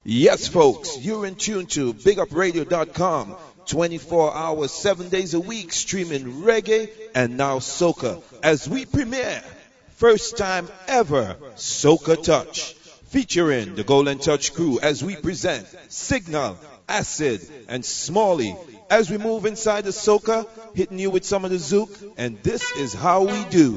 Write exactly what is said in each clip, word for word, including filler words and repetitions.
Yes, folks, you're in tune to big up radio dot com. twenty-four hours, seven days a week, streaming reggae and now soca as we premiere first time ever Soca Touch, featuring the Golden Touch crew as we present Signal, Acid, and Smalley as we move inside the soca, hitting you with some of the zouk, and this is how we do.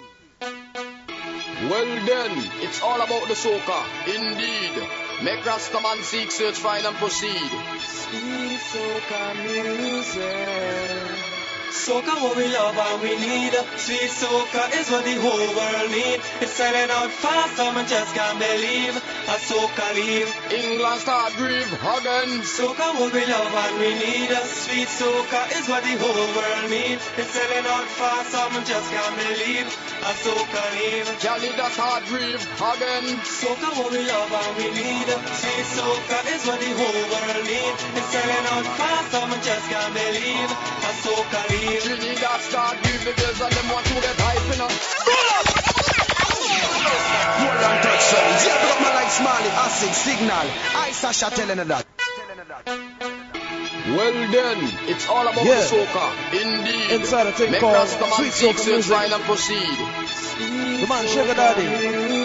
Well then, it's all about the soca, indeed. Make Rastaman seek, search, find and proceed. Sweet soca music. Soca what we love and we need. Sweet soca is what the whole world need. It's selling out fast, someone just can't believe. A soca leave. England start grieve again. Soca what we love and we need. Sweet soca is what the whole world need. It's selling out fast, someone just can't believe. A soca leave. Canada start grieve again. Soca what we love and we need. Sweet soca is what the whole world need. It's selling out fast, someone just can't believe. A soca leave. Trinidad start grieve, the girls and them want to get hype, you know. Golden Touch sounds. Yeah, pick up my like Smalley, Acid, Signal. I Sasha telling her that. Well then, it's all about Yeah. the soca, indeed. Inside a thing Make called Rastaman Sweet seek, Soca search, Music. find and proceed. The man Sugar Daddy,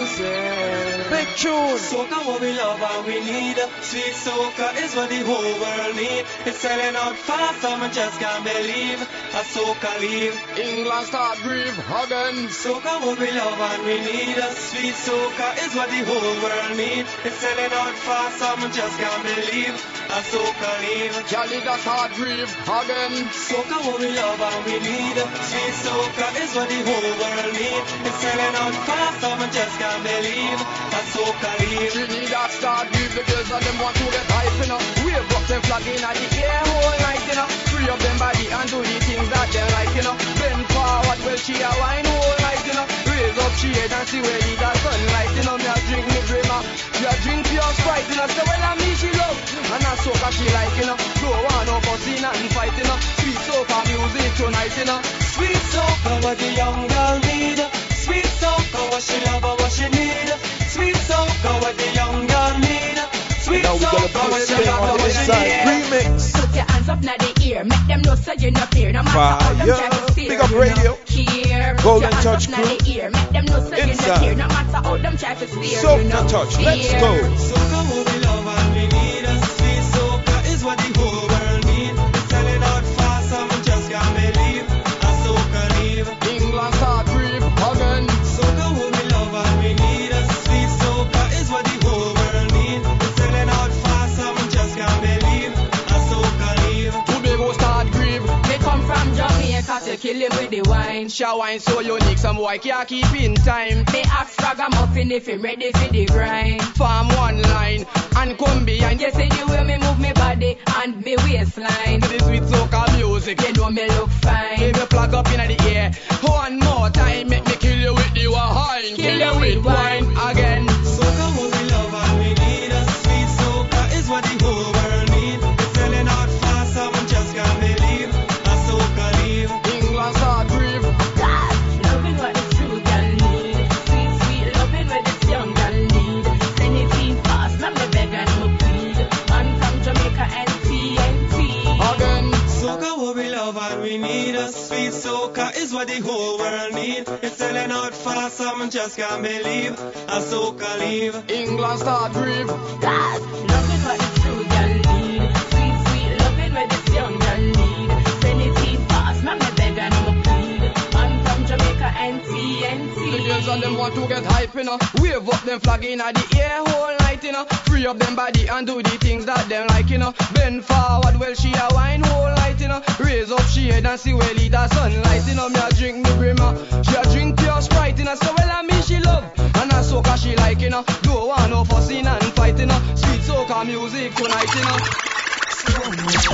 big tune. Soca what we love and we need. Sweet soca is what the whole world need. It's selling out fast, someone just can't believe. A soca leave. England start grieve again. Soca what we love and we need. Sweet soca is what the whole world need. It's selling out fast, someone just can't believe. A soca leave. Canada start grieve again. Soca what we love and we need. Sweet soca is what the whole world need. It's selling out fast, someone just can't believe. A soca leave. Trinidad start grieve, the girls and them want to get hype, you know. Wave up them flag in the air whole night, you know. Free up them body and do the things that they like, you know. Bend forward, well she a wine whole night, you know. Raise up she head and see where the sunlight, you know. Me a drink me dreamer, me a drink pure Sprite, you know. So well I me she love, and a soca she like, you know. Don't want no fussing and fight, you know. Sweet soca music tonight, you know. Sweet soca what the young girl need. Sweet soca what she love and what she need. Sweet soca what the young girl need. Sweet Now we gonna soca put what this she thing love on and the what she inside need. remix. Put your hands up now the ear, make them know so you're not fear. No matter how them try to steer, Big up you radio. know. Here, put Golden your hands Touch up now the ear, make them know so you're Inside. not fear. No matter how them try to steer, Soca you know. Touch, let's Here. go. Soca what we love and we need. Sweet soca is what the whole world need. It's selling out fast, someone just can't believe. A soca leave. England start grieve again. Soca what we love and we need. Sweet soca is what the whole world need. It's selling out fast, someone just can't believe. A soca leave. Tobago start grieve. Me come from Jamaica to kill him with the wine. Show wine so unique, some boy can't keep in time. Me ask Ragamuffin if him ready for the grind. Farm one line and come behind. You see the way me move me body and me waistline. This sweet soca music. You know me look fine. Make me flag up in the air. One more time, make me kill you with the wine. Kill you with wine again. Soca what we love and we need. Sweet soca is what the whole world need. It's selling out fast, someone just can't believe. A soca leave. England start grieve. God, loving what this true girl need. Sweet, sweet loving what this young girl need. Send it in fast, not me beg and me plead. Man from Jamaica and T N T. Again. Soca what we love and we need. Sweet soca is what the whole world need. It's selling out fast, someone just can't believe. A soca leave. England start grieve. God, loving what this true girl need. Sweet, sweet loving what this young girl need. Send it in fast, not me beg and me plead. Man from Jamaica and T N T. The girls and them want to get hype, you know. Wave up them flag in the air whole night, you know. Free up them body and do the things that them like, you know. Bend forward, well she a wine whole night, you know. Raise up she head and see where lead the sunlight, you know. Me a drink me brimmer, she a drink pure Sprite, you know. So well I me she love, and a soca she like, you know. Don't want no fussing and fight, you know. Sweet soca music tonight, you know.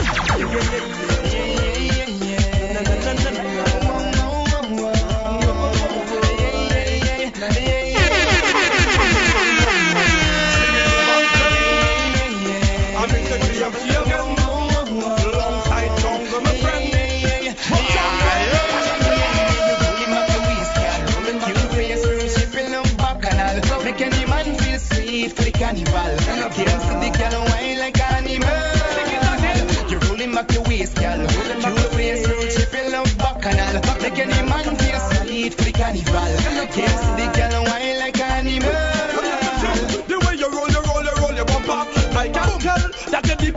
I'm in the tree of young alongside Tonga, my friend. Make any man feel sweet for the carnival. Can't see the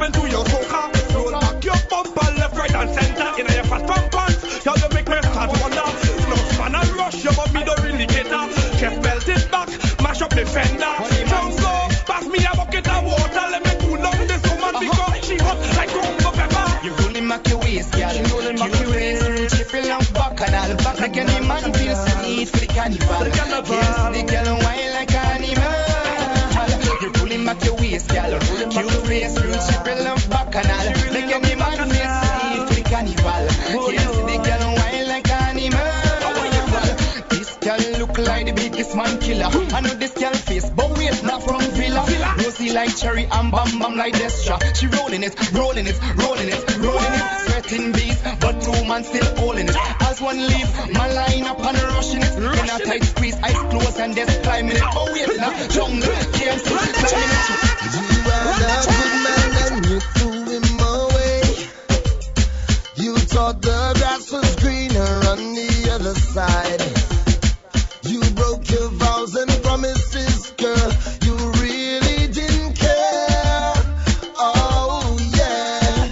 and do your soca. Roll back your bumper, left, right, and center. In your fast pump pants, y'all you make me start wonder. No span and rush you, but me don't really cater. Chest belt it back, mash up the fender. Jungle, pass me a bucket of water. Let me cool down this woman because she hot like rumba pepper. You rolling back your waist, girl. You rolling back your waist. Chipping out bacchanal. Back like any man feels sweet for the carnival. Yes, the girl wine like an animal. You rolling back your waist, girl. Cute face, chipping out bacchanal. Like any man feels sweet for the carnival. Yes, the girl wine like an animal. This girl look like the biggest man killer. I know this girl face, but wait, not from Villa. Rosy like cherry and bam bam like Destra. She rolling it, rolling it, rolling it, rolling it. Sweating beast, but two man still holding it. As one leave, my line up and rushing it. In a tight squeeze, eyes closed and just climbing it. But wait, now jungle, can't see climbing it. You are a good man and you threw him away. You thought the grass was greener on the other side. You broke your vows and promises, girl. You really didn't care. Oh, yeah.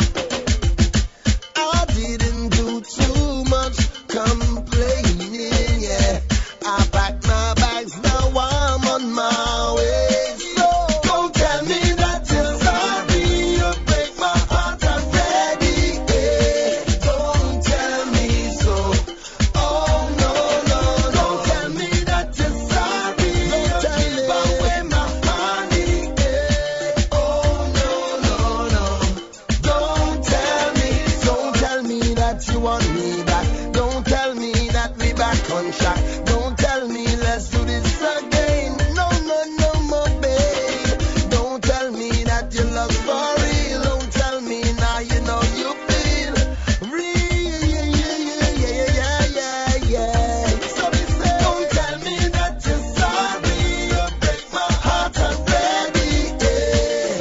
I didn't do too much complaining, yeah. I packed my bags, now I'm on my way. So don't tell me that you're sorry. You break my heart already, yeah. Don't tell me so. Oh, no, no, no. Don't tell me that you're sorry. Don't give away my money, yeah. Oh, no, no, no. Don't tell me, don't tell me that you want me back. Don't tell me that we back on track. Don't tell me let's do this again. No, no, no more, babe. Don't tell me that your love's for real. Don't tell me now you know you feel real. Yeah, yeah, yeah, yeah, yeah, yeah. So me say, don't tell me that you're sorry. You break my heart already, yeah.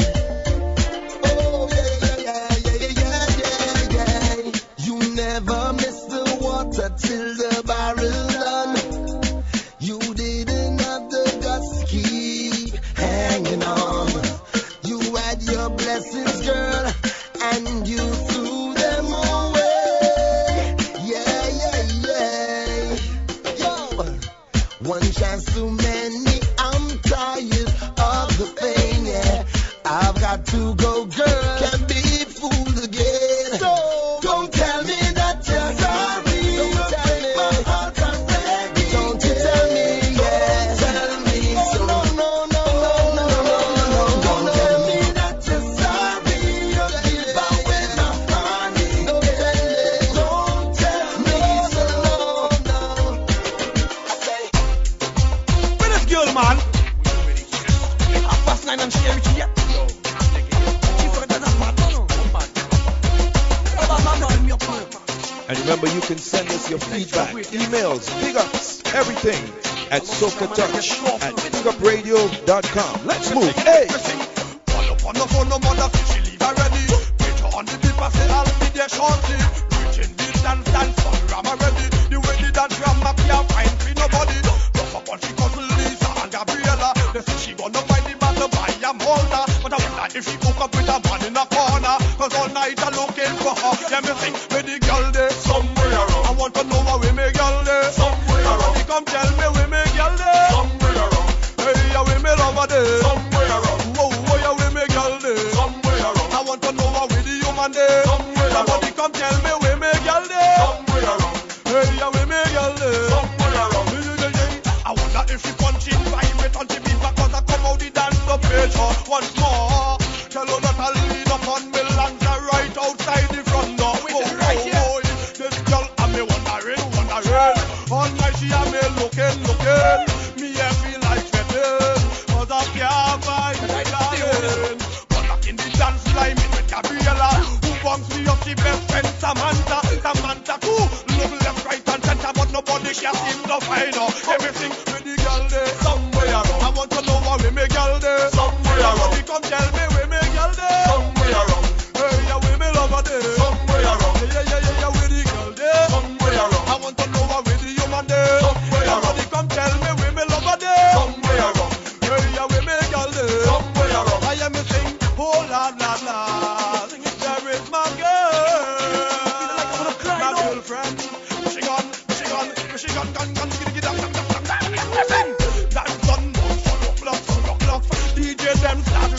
Oh, yeah, yeah, yeah, yeah, yeah, yeah, yeah. You never miss the water till the barrel's done. You didn't have the guts to keep hanging on. You had your blessings, girl, and you threw them away. Yeah, yeah, yeah. Yo, one chance too many. I'm tired of the pain, yeah. I've got to go, girl. Can't be fooled again. So don't tell me that you're sorry. Don't tell me my heart already. Don't you tell me, yeah. Tell me so. No, no, no, no, no, no, no. Don't tell me that you're sorry. You give away my money. Don't tell me. Don't tell me so. No, no. I say, Where this girl, man? half past nine and she ain't reaching yet. She forgot that that's mad, no, no. Bad man, no, me up, man. And remember, you can send us your feedback, emails, big ups, everything at Soca Touch at big up radio dot com. Let's move. Hey! Pull up on the phone, no mother, she leave already. Picture on the paper, say I'll be there shortly. Reaching the dance, dance, for I'm already. The way the dance grandma can't find free nobody. Rough up on she cousin Lisa and Gabriella. They say she gonna find the battle by a Malta. But I wonder if she hook up with a man in a corner. Cause all night I'm looking for her. Yeah, me think where the girl there somewhere around. I want to know where me girl there somewhere around. Come tell me where me girl there somewhere around. Hey, yeah, where me lover there somewhere around. Whoa, whoa, yeah, where me girl there somewhere around. I want to know where the human there somewhere around. Somebody come tell me where me girl there somewhere around. Hey, yeah, where me girl there somewhere around. I wonder if she punching vibrate on the beat because I come out the dance the page once more. Tell her that I'll lean up on me lands right outside the front door. Oh, oh, oh, this girl and me wondering, wondering. All night she and me looking, looking. Me I feel like sweating cause I can't find my darling. But back in the dance line with Gabriella, who wants me up the best friend Samantha. Samantha too, look left, right and center, but nobody can seem to find her. Everything with the girl there somewhere around. I want to know where me girl there somewhere around. Somebody come tell me where me girl there somewhere around. Hey, yeah, where me lover there somewhere around. Yeah, yeah, yeah, yeah, where the girl there somewhere around. I want to know where the human there somewhere around. Somebody come tell me where me lover there somewhere around. Hey, yeah, where me girl there somewhere around. I am me sing, oh la la la.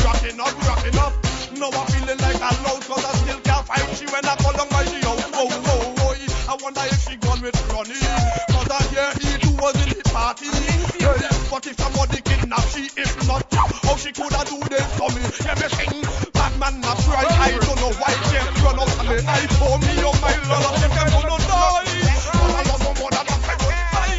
rocking up, rocking up. Now I'm feeling like a louse, cause I still can't find she when I call on my she out. Oh, oh, oh, I wonder if she gone with Ronnie, cause I hear he too was in the party. Yeah, but if somebody kidnap she, if not, how she coulda do this to me? Yeah, me sing, bad man not right. I don't know why she run out of me. I told me, oh my lord, them can go no die. But I love no more than a friend.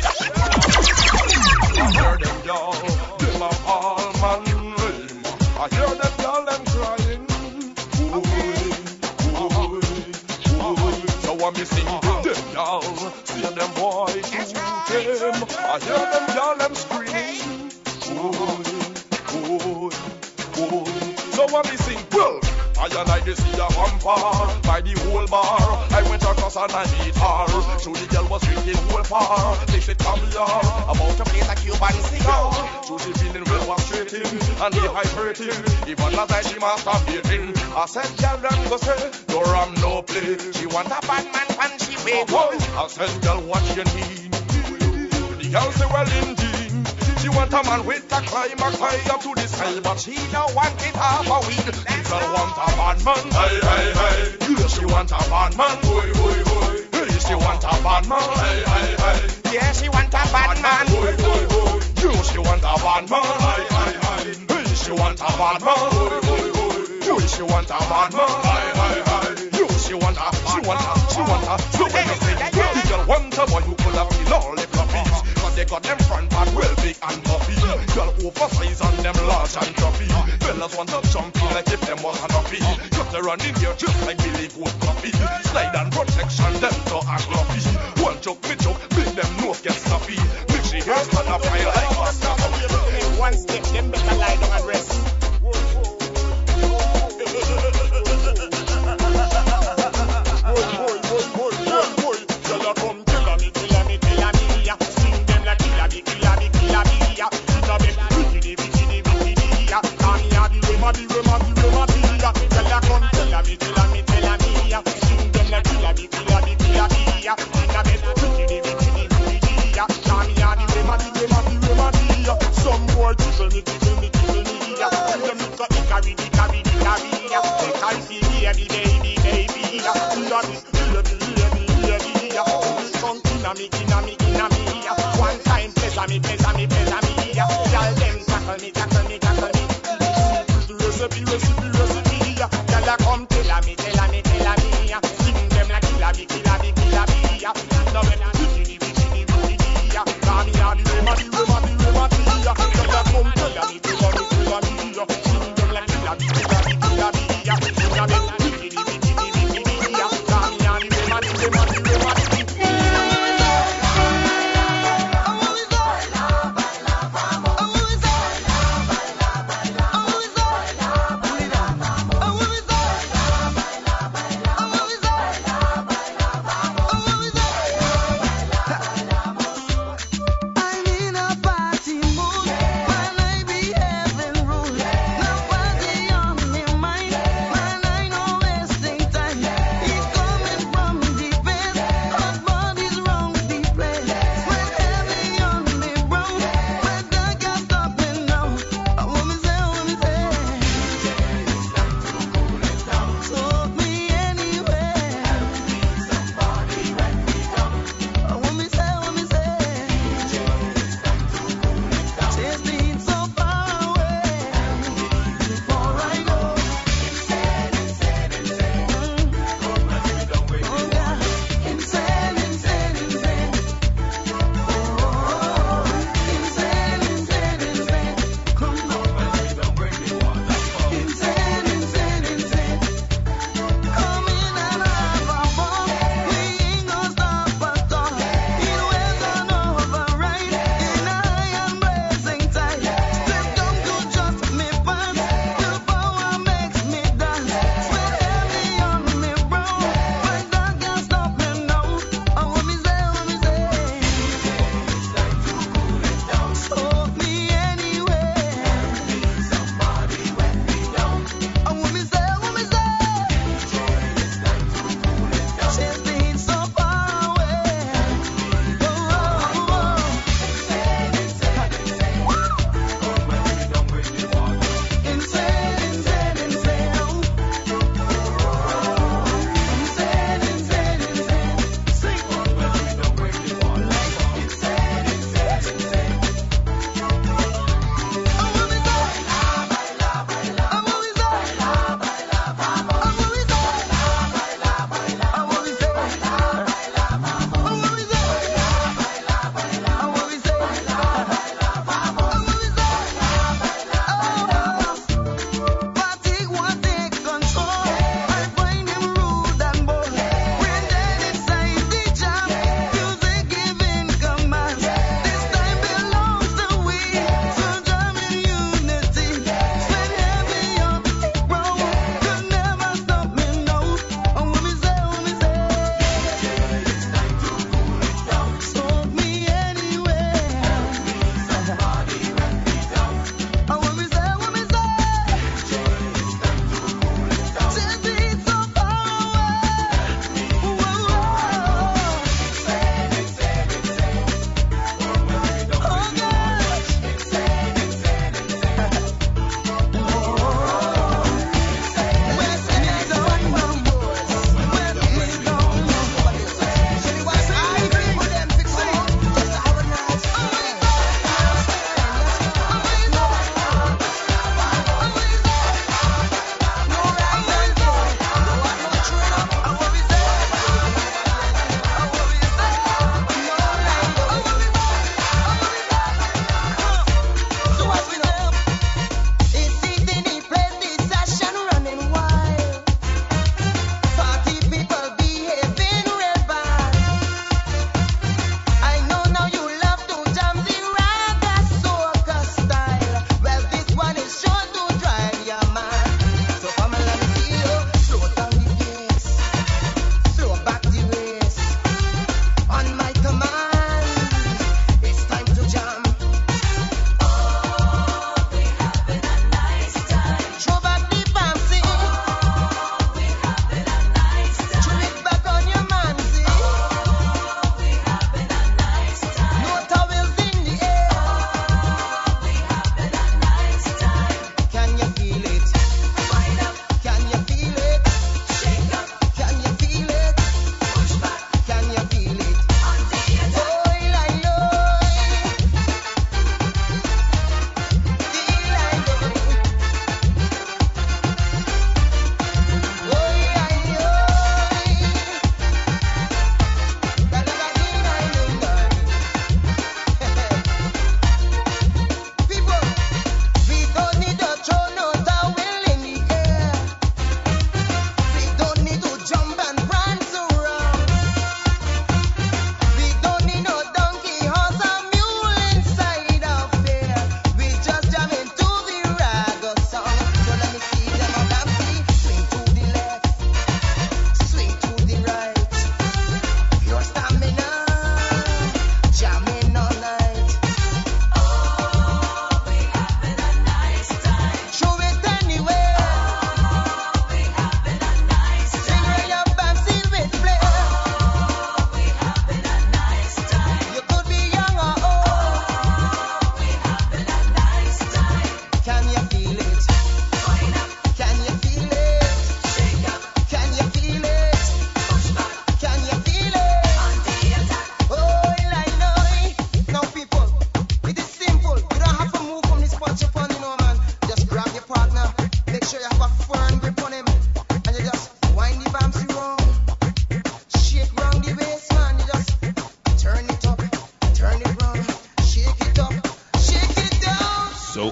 I hear them y'all, them a all man name. I hear them y'all, them crying. Ooh, ooh, ooh. So I'm missing them y'all, see them boys who came. I hear them y'all, them screaming. Ooh, ooh, ooh. So I'm missing, well, I and I just see a vampire by the whole bar. I went across and I meet her. So the girl was drinking whole far. They said, come here, about to play a Cuban cigar. So she feeling well frustrating and dehydrating. Even as I she masturbating. I said, girl, I'm go say, no ram, no play. She want a bad man when she wait. I said, girl, what you need? The girl say, well, indeed. She want a man with a climb, a climb up to the sky, but she don't want it half a week. She don't want a bad man, hey, hey, hey. Yeah, she want a bad man, boy, boy, boy. Hey, she want a bad man, hey, hey, hey. Yeah, she want a bad man, boy, boy, boy. Yeah, she want a bad man, hey, hey, hey. Hey, she want a bad man, boy, boy, boy. Yeah, she want a bad man, hey, hey, hey. Yeah, she want a, she want a, she want a. So when you say, well, the girl want a boy who could have feel all the floppies. They got them front part real big and puffy. Girl oversized and them large and choppy. Fellas want to jump in like if them was enoughy. Got to run in here just like Billy Goat Coffee. Slide and protection, them to act lucky. One joke, me joke, make them nose get stuffy. Make she hair stand up fire like a stuff. One step, them better lie down and rest. One time, pleasure me, pleasure me, pleasure me. Y'all them tackle me, tackle me, tackle me. Recipe, recipe, recipe. Y'all come tell me, tell me, tell me. Sing them like killer bee, killer bee, killer bee. Now when I bikini, bikini, bikini. Come here, the remedy, remedy, remedy. Y'all come tell me, tell me, tell me. Sing them like killer bee, killer bee, killer bee. Now when I bikini, bikini, bikini. Come here, the remedy, remedy, remedy. My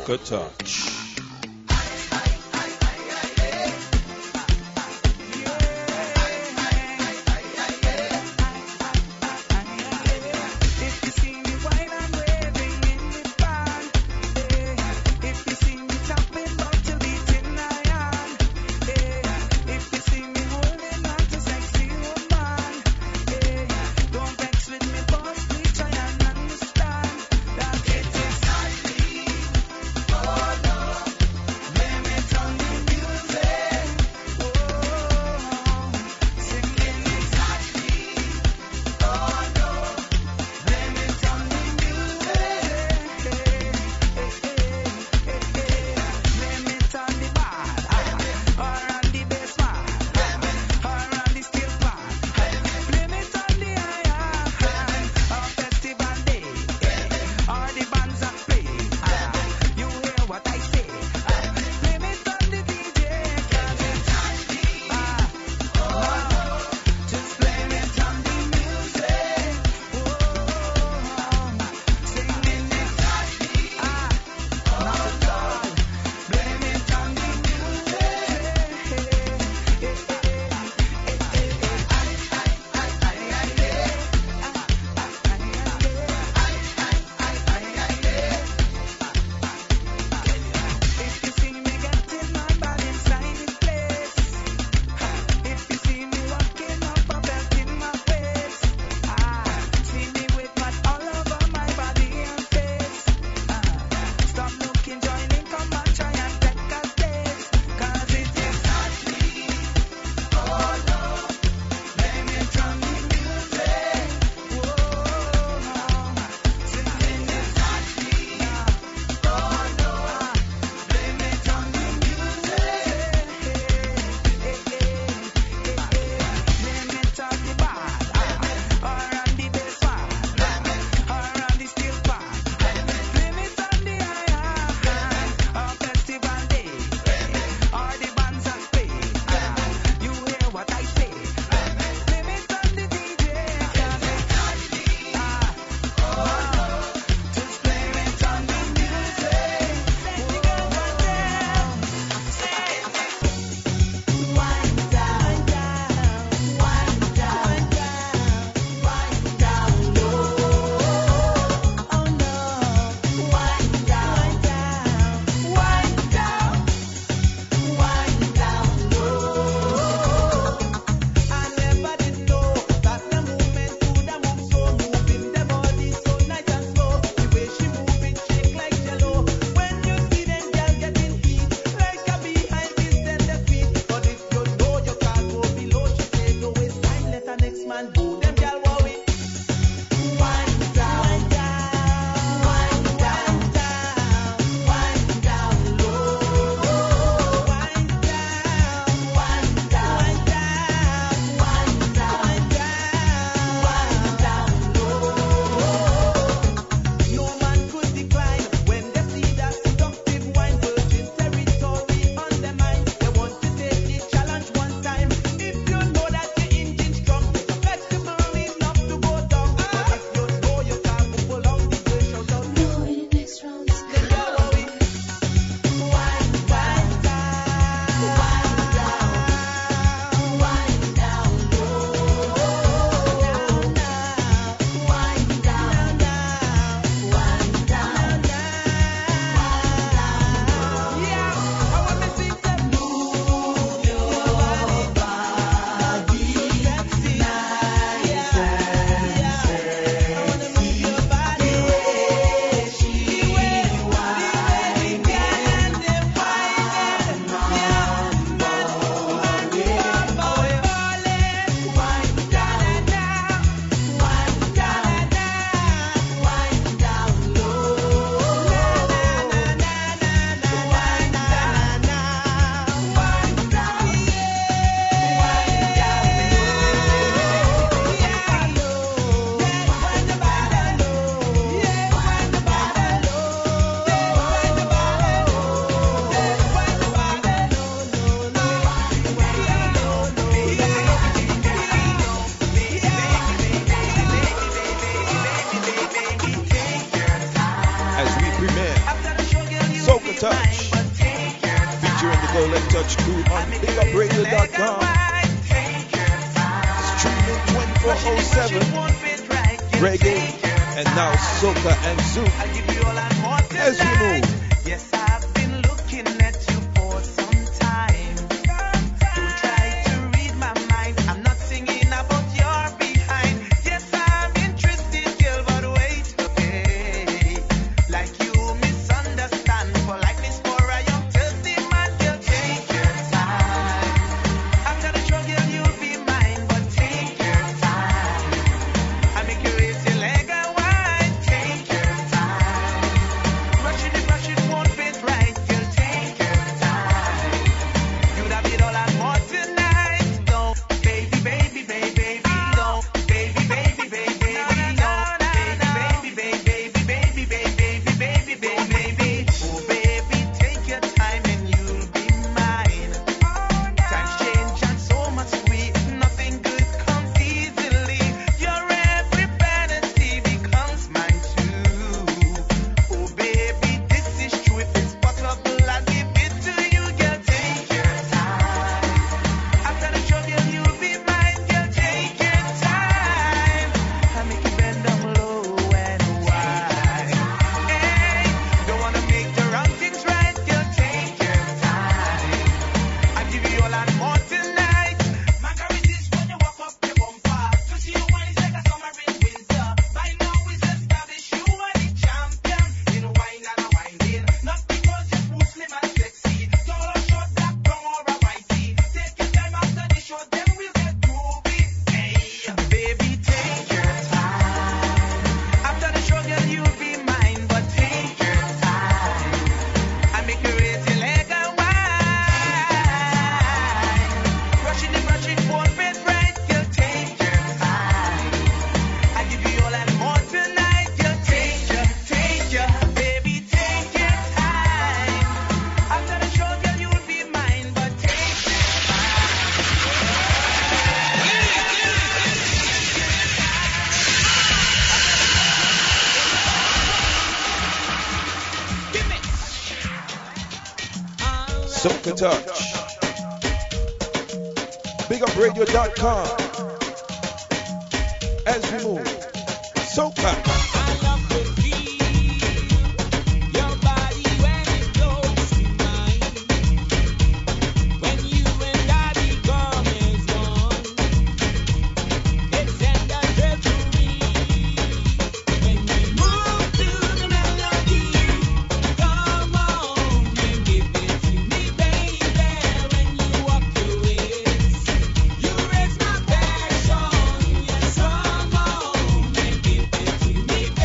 Soca Touch. Oh no. Touch crew on big up radio dot com. Streaming twenty-four oh seven. Reggae and now soca and zouk. As we move. Yes, I've been looking at you for some time. Don't try to read my mind. I'm not singing about your behind. Yes, I'm interested, girl, but wait, okay. Like you misunderstand. Polite Miss for a young thirsty man, girl, take your time. After the show, girl, you'll be mine, but take your time. I make you raise your leg and wine. Take your time. Rush it, rush it, won't fit right, girl, take your time. You'd have it all and more tonight. Don't, baby, baby, baby, baby, don't, baby, baby, baby, baby, don't, baby, baby, baby, baby, baby, baby, baby, baby, baby. Oh, baby, take your time and you'll be mine. Times change and so much sweet. Nothing good comes easily. Your every fantasy becomes mine too. Oh, baby, this is true. If it's possible, I'll give it to you, girl. Take your time. After the show, girl, you'll be mine, girl. Take your time. I make you bend down low and wide. Hey, don't wanna make the wrong things right, girl. Take your time. I give you all and more tonight. Man can resist when you walk up your bumper. To see you wine is like a summer in winter. By now it's established you are the champion in wine and a winding. Not because you're smooth, slim and sexy. Tall or short, black, brown or a whitey. Take your time after the show, then we'll get groovy. Hey, baby, take your time. After the show, girl, you'll be mine, but take your time. I make you raise your leg and wine. Rush it, rush it, won't fit right, girl, take your time. I give you all and more tonight, girl, take your, take your, baby, take your time. After the show, girl, you'll be mine, but take your Soca Touch. big up radio dot com. As we move. Soca. You raise my passion, yes, come on and give it to me,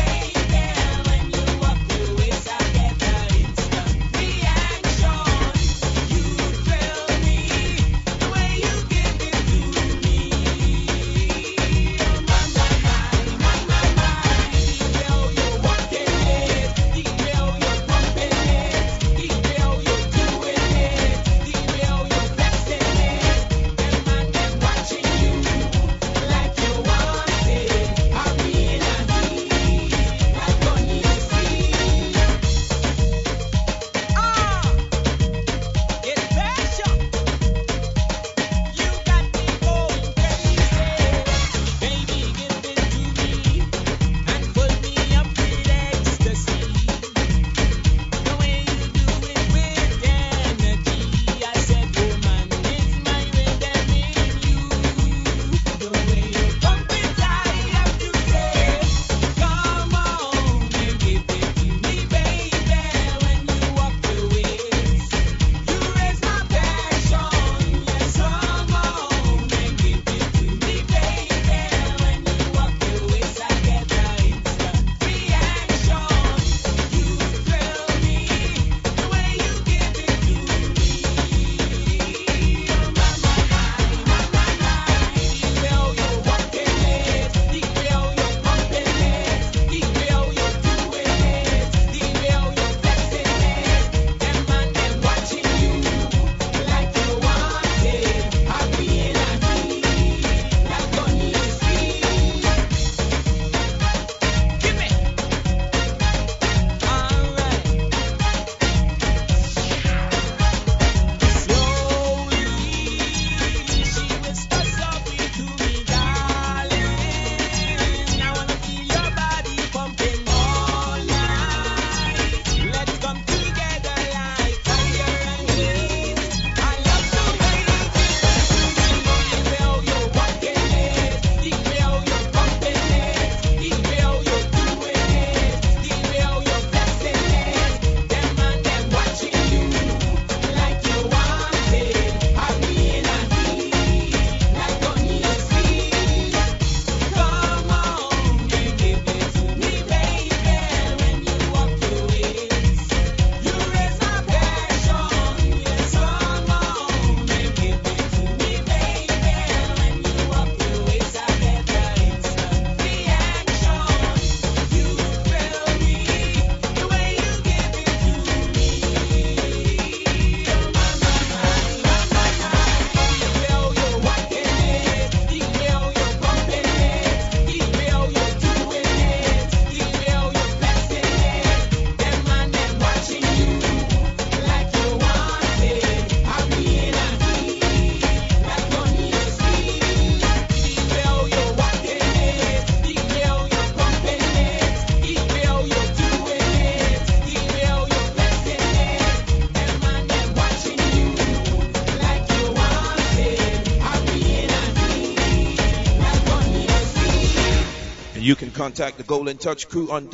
You can contact the Golden Touch crew on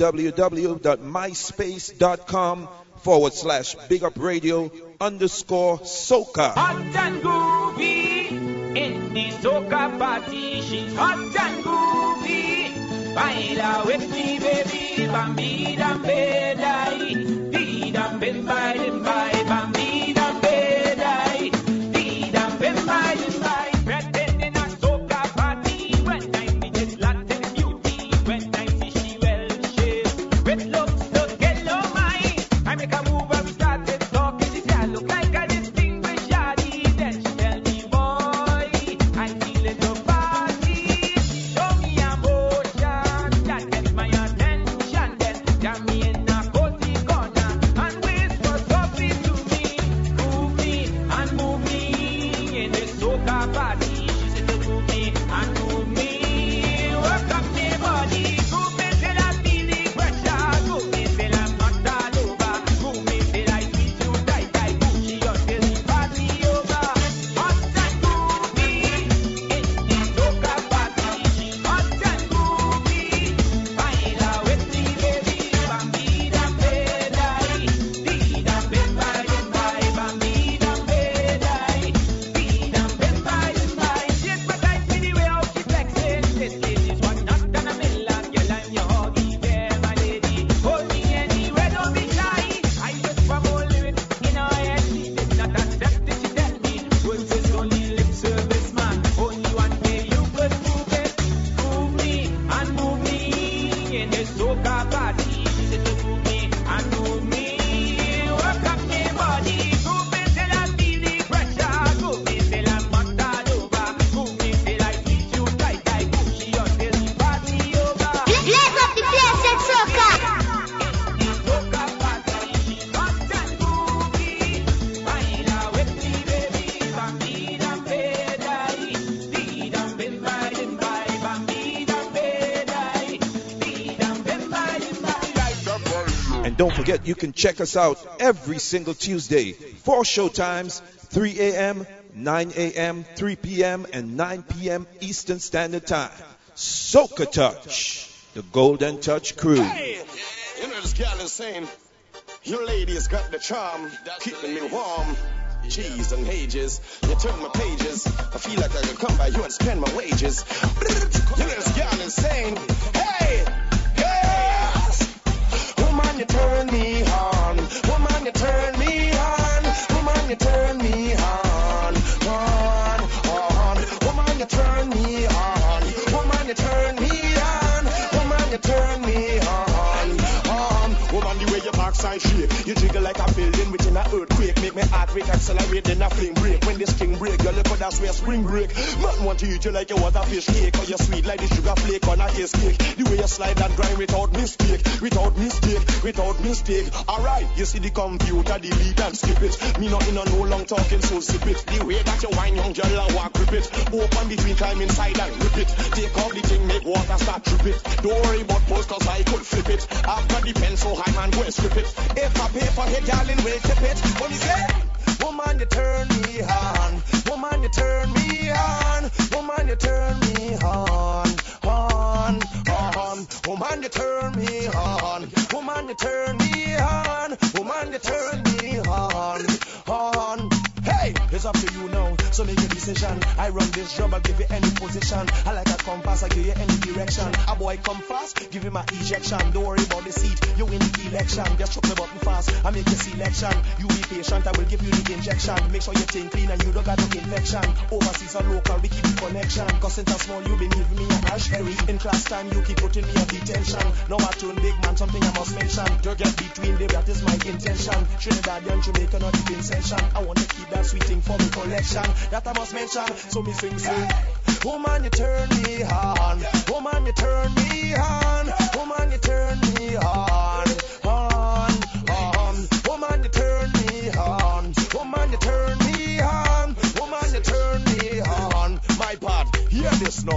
www.myspace.com forward slash big up radio underscore soca. Hot and groovy in the soca party. She's hot and groovy. Baila with me, baby. Bambi dambe dai. Be dambe by them by. Bambi dambe dai. Be dambe by them by. Pretending a soca party. When I meet this Latin beauty. When I see she well shaped. With looks to get low mine. I make a move and we started talking. She said I look like a distinguished yardie. Then she tell me, boy, I feel it to party. Show me emotion that gets my attention. Then jam me in a cozy corner and whisper softly to me, move me and move me in this soca party. She said to move me and move me, work up my body, move me till I feel the pressure, move me till I'm not all over, move me till I feel you tight, tight, Gucci until the party over. Hot and groovy in the soca party. She hot and groovy. Baila with me, baby. Bambi dambe dai. Be dambe by them by. Bambi dambe dai. Be dambe by them by. She's my type with the way how she flexing. This lady's one not than a million. Girl, I'm your huggy bear, my lady. Hold me anywhere, don't be shy. I just from all lyrics in her head. She did not accept it, she tell me. Words is only lip service, man. Only one way you could move it. Move me and move me in this soca party. She said to move me and move me. Work up my body. Move me till I feel the pressure. Move me till I'm not all over. Move me till I feel you tight, tight, Gucci until the party over. Blaze up the place, it's soca. The soca party, she's hot and groovy. Baila with me, baby. Bambi dambe dai. Be dambe by them by. Bambi dambe dai. Be dambe by them by. And don't forget, you can check us out every single Tuesday. Four show times, three a.m., nine a.m., three p.m., and nine p.m. Eastern Standard Time. Soca Touch, the Golden Touch crew. Hey, you know this gal is saying, your lady's got the charm, keeping me warm. Cheese and ages, you turn my pages. I feel like I could come by you and spend my wages. You know this gal is saying, hey, hey, woman, you turn me on. Woman, you turn me on. Woman, you turn me on. On, on. Woman, you turn me on. Woman, you turn me on. Woman, you turn me on. On. Woman, the way your backside shake, you jiggle like a building within an earthquake. Make me heart rate accelerate, then a fling break. When this king break, girl, look how that's where spring break. Man want to eat you like you was a fish cake, or you sweet like the sugar flake on a kiss cake. The way you slide and grind without mistake, without mistake, without mistake. Alright, you see the computer, delete and skip it. Me not in a no long talking, so sip it. The way that you wine, young girl, and walk grip it. Open between climb inside and rip it. Take off the thing, make water start trip it. Don't worry about post, cause I could flip it. I've got the pen so high, man, go and strip it. If I pay for it, darling, we'll tip it. What you say? Woman, you turn me on. Woman, you turn me on. Woman, you turn me on. On, on. Woman, you turn me on. Woman, you turn me on. Woman, you turn me on. On. Hey, it's up to you now, so make a decision. I run this job, I'll give you any position. I like a compass, I give you any direction. A boy come fast, give him my ejection. Don't worry about the seat, you win the election. Just choke the button fast, I make a selection. You be patient, I will give you the injection. Make sure you think clean and you don't got no infection. Overseas or local, we keep the connection. Cause since I'm small, you been giving me a cash berry. In class time, you keep putting me on detention. Now I turn big man, something I must mention. To get between them, that is my intention. Trinidadian, Jamaica, not even session. I want to keep that sweet thing for me collection. That I must mention, so me swing swing. Woman, you turn me on. Woman, you turn me on. Woman, you turn me on. On, on. Woman, you turn me on. Woman, you turn me on. Woman, you turn me on. My part, hear this now.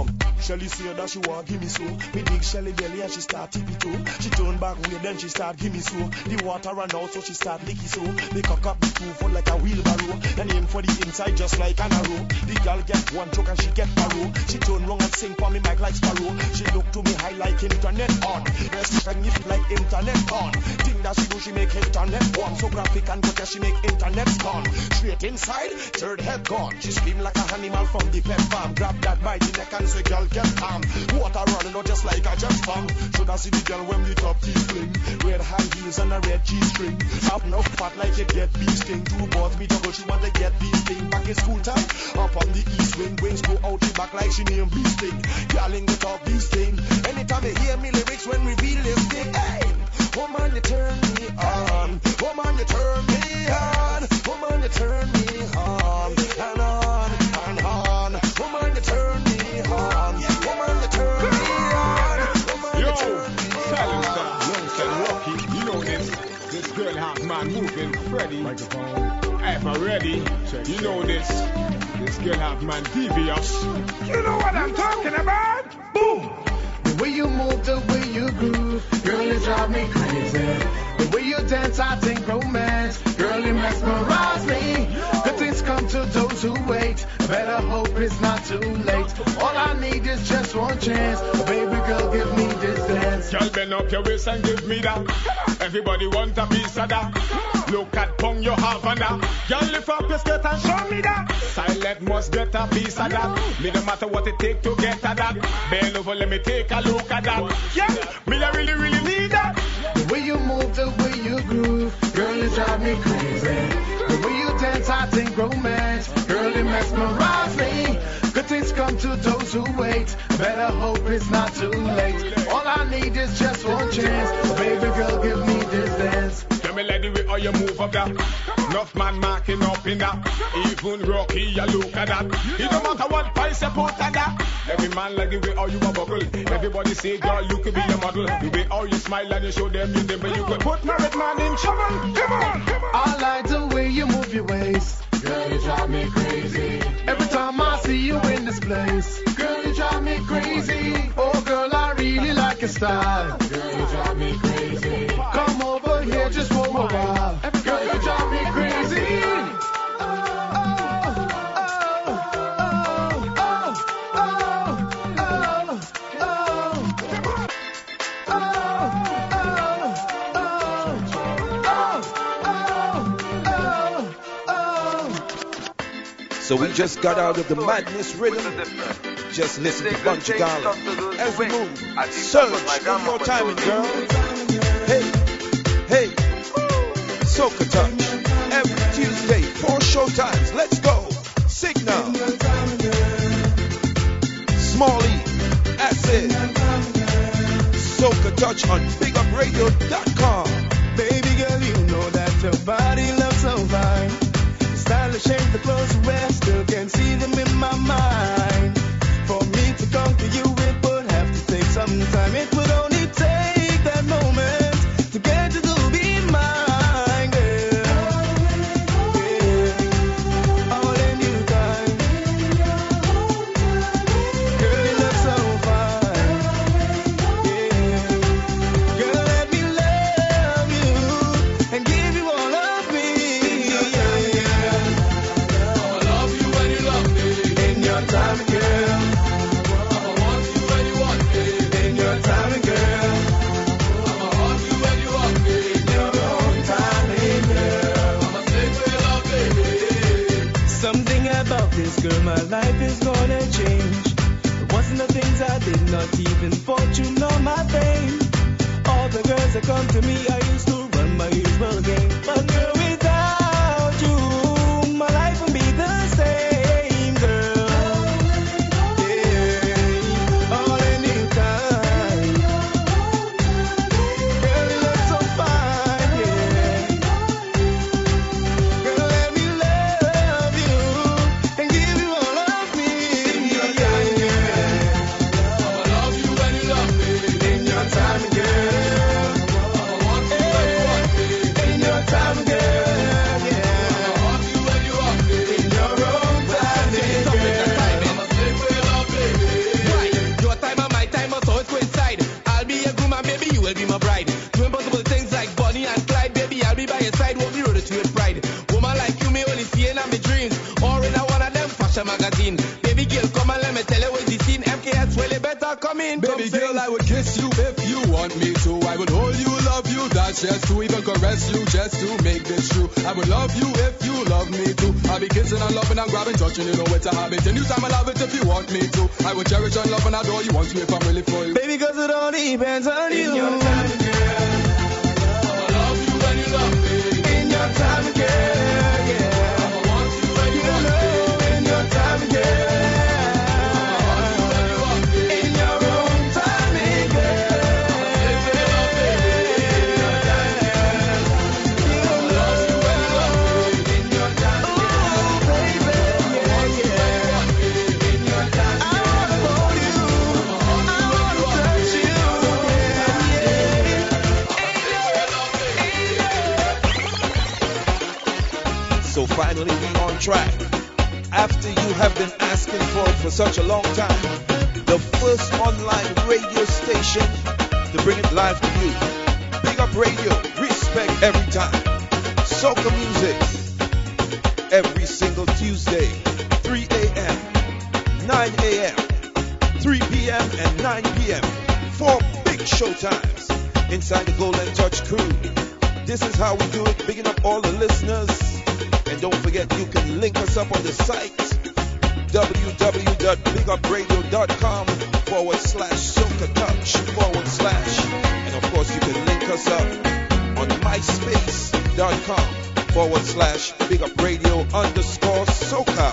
Shelly say that she want give me so. Me dig Shelly belly and she start tippy toe. She turn back way then she start give me so. The water run out so she start licky so. The cock up the two foot like a wheelbarrow. And aim for the inside just like an arrow. The girl get one choke and she get barrow. She turn round and sing for me mic like sparrow. She look to me high like internet on. Rest and if like internet on. Thing that she do she make internet on. So graphic and good she make internet gone. Straight inside, third head gone. She scream like an animal from the pet farm. Grab that by the neck and say girl get calm. Water running out just like a jet farm. Should I see the girl when the top teeth fling? Red high heels and a red G-string. Up no fat like you get bee sting. Two boys me juggle she want to get bee sting. Back in school time, up on the east wing. Wings go out the back like she named bee sting. Girl in the top bee sting. Anytime you hear me lyrics when reveal this thing. Hey, woman you turn me on. Woman you turn me on. Woman you turn me on. And on and on. Woman you turn me on. Woman you turn me on. Woman you turn me on. Silencer, Lonesome Rocky, you know this. This girl half man moving, Freddy. Microphone. Ever ready? You know this. This girl half man devious. You know what I'm talking about? Boom! The way you move, the way you groove, girl, you drive me crazy. The way you dance, I think romance, girl, you mesmerize me. Good things come to those who wait. Better hope it's not too late. All I need is just one chance. Baby girl, give me this dance. Girl, bend up your waist and give me that. Everybody want a piece of that. Look at pong you have on that. Girl, lift up your skirt and show me that. Silent must get a piece of that. Me no matter what it take to get at that. Bend over, let me take a look at that. Yeah, me I really, really need that. The way you move, the way you groove, girl, you drive me crazy. The way you dance, I think romance, girl, you mesmerize me. Good things come to those who wait. Better hope it's not too late. All I need is just one chance. Baby girl, give me this dance. Tell me like the way how you move up that. Enough man marking up in that. Even Rocky, you look at that. It don't matter what price you put at that. Every man like the way how you a buckle. Everybody say, girl, you could be a model. The way how you smile and you show them you them, but you could put married man in trouble. Come on, come on. I like the way you move your waist. Girl, you drive me crazy. Every time I see you in this place, girl, you drive me crazy. Oh, girl, I really like your style. Girl, you drive me crazy. Come over here just for a while. Girl, you drive me crazy. So we just got out of the madness rhythm. Just listen to Bunch Garland as we move. Search one more time, girl. Hey, hey, Soca Touch. Every Tuesday, four show times. Let's go. Signal. Small E. Acid. Soca Touch on big up radio dot com. Baby girl, you know that your body looks so fine. Stylish change the clothes you wear, still can't see them in my mind. For me to conquer you, it would have to take some time. It would only take that moment to get you to be mine, girl. Yeah, I'll lend you time. Girl, you look so fine. Yeah, girl, let me love you and give you all of me. Yeah, yeah. Time, girl. I'ma want you when you want me. In your time, girl. I'ma hug you when you want me. In your own time, girl. I'ma stay for your love, baby. Something about this girl, my life is gonna change. It wasn't the things I did, not even fortune or my fame. All the girls that come to me, I used to run my usual game. But girl, without you, my life would be the same. Time, girl. fashion magazine. Baby girl, come and let me tell you what the scene. M K S, well, you better come in. Baby girl, I would kiss you if you want me to. I would hold you, love you, that's just to even caress you, just to make this true. I would love you if you love me too. I'll be kissing and loving and grabbing, touching, you know it's a habit. And you time I love it if you want me to. I would cherish and love and adore you once you if I'm really for you. Baby, cause it all depends on you. In your time, girl. I'ma love you when you love me. In your time, girl, yeah. I'ma want you when you want me. In your time, girl. So finally we on track. After you have been asking for it for such a long time, the first online radio station to bring it live to you. Big Up Radio, respect every time. Soca music, every single Tuesday, three a.m., nine a.m., three p.m. and nine p.m. Four big show times inside the Golden Touch crew. This is how we do it, bigging up all the listeners. And don't forget, you can link us up on the site, www.bigupradio.com forward slash Soca Touch forward slash. And of course, you can link us up on myspace.com forward slash bigupradio underscore Soca.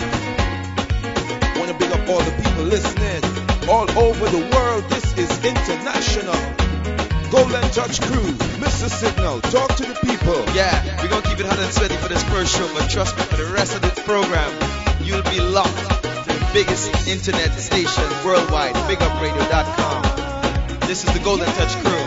Want to big up all the people listening all over the world. This is international. Golden Touch crew, Mister Signal, talk to the people. Yeah, we're going to keep it hot and sweaty for this first show, but trust me, for the rest of this program, you'll be locked to the biggest internet station worldwide, big up radio dot com. This is the Golden Touch crew.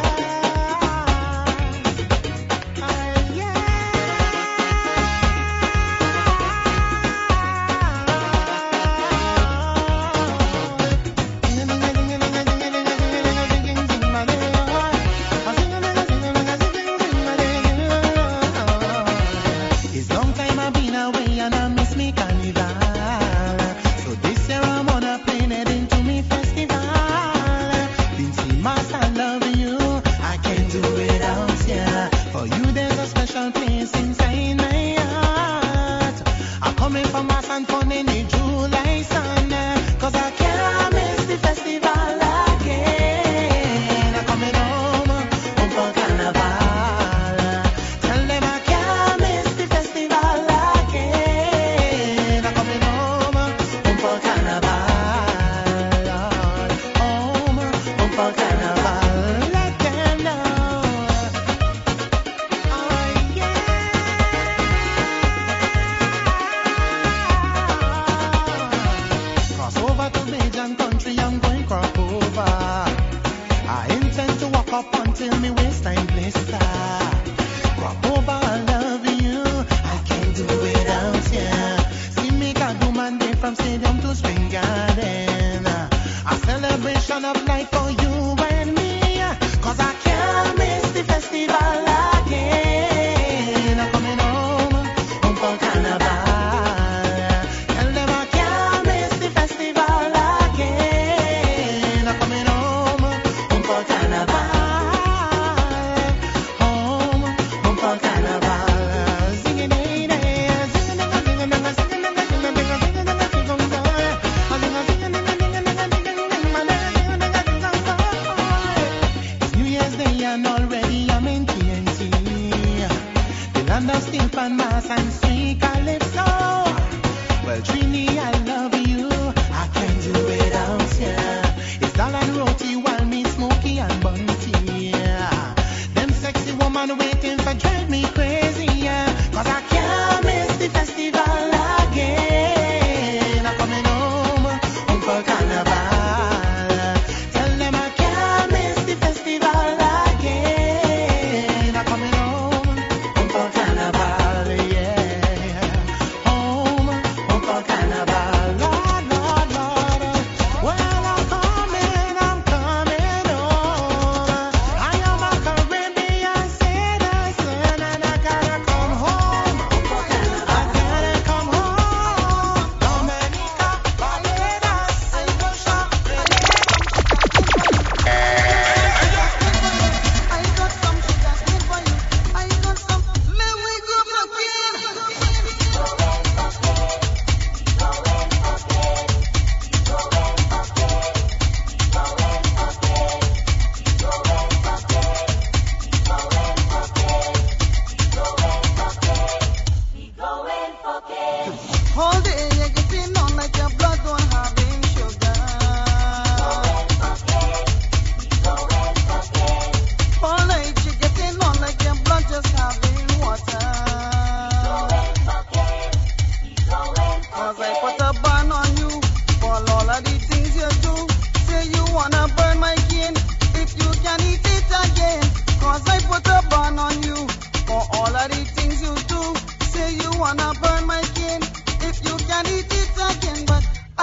Carnival, yeah. Home, home for carnival.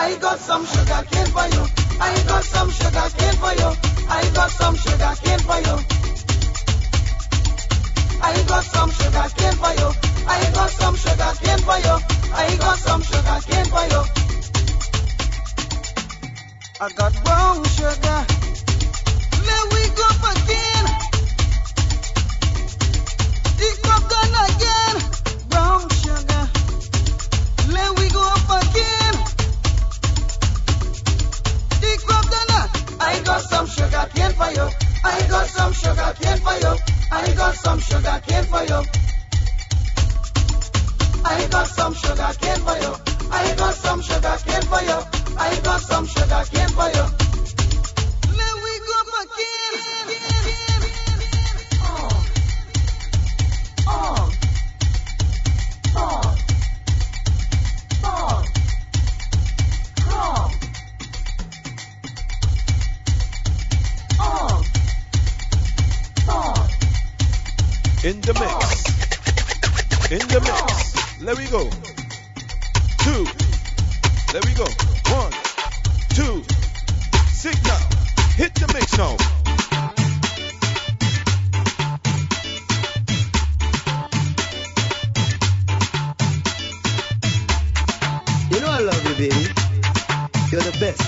I got some sugar cane for you. I got some sugar cane for you. I got some sugar cane for you. I got some sugar cane for you. I got some sugar cane for you. I got some sugar cane for you. I got brown sugar. Let we go again. Pick up gun again. Brown sugar. Let we go up again. Pick up gun. I got some sugar cane for you. I got some sugar cane for you. I got some sugar cane for you. I got some sugar cane for you. I got some sugar cane for you. I got some sugar cane for you. Let we go again. Oh. Oh. Oh. Oh. Oh. Oh. Oh. In the mix. In the mix. Let me go. Two. Let me go. One, two. Signal. Hit the mix now. You know I love you, baby. You're the best.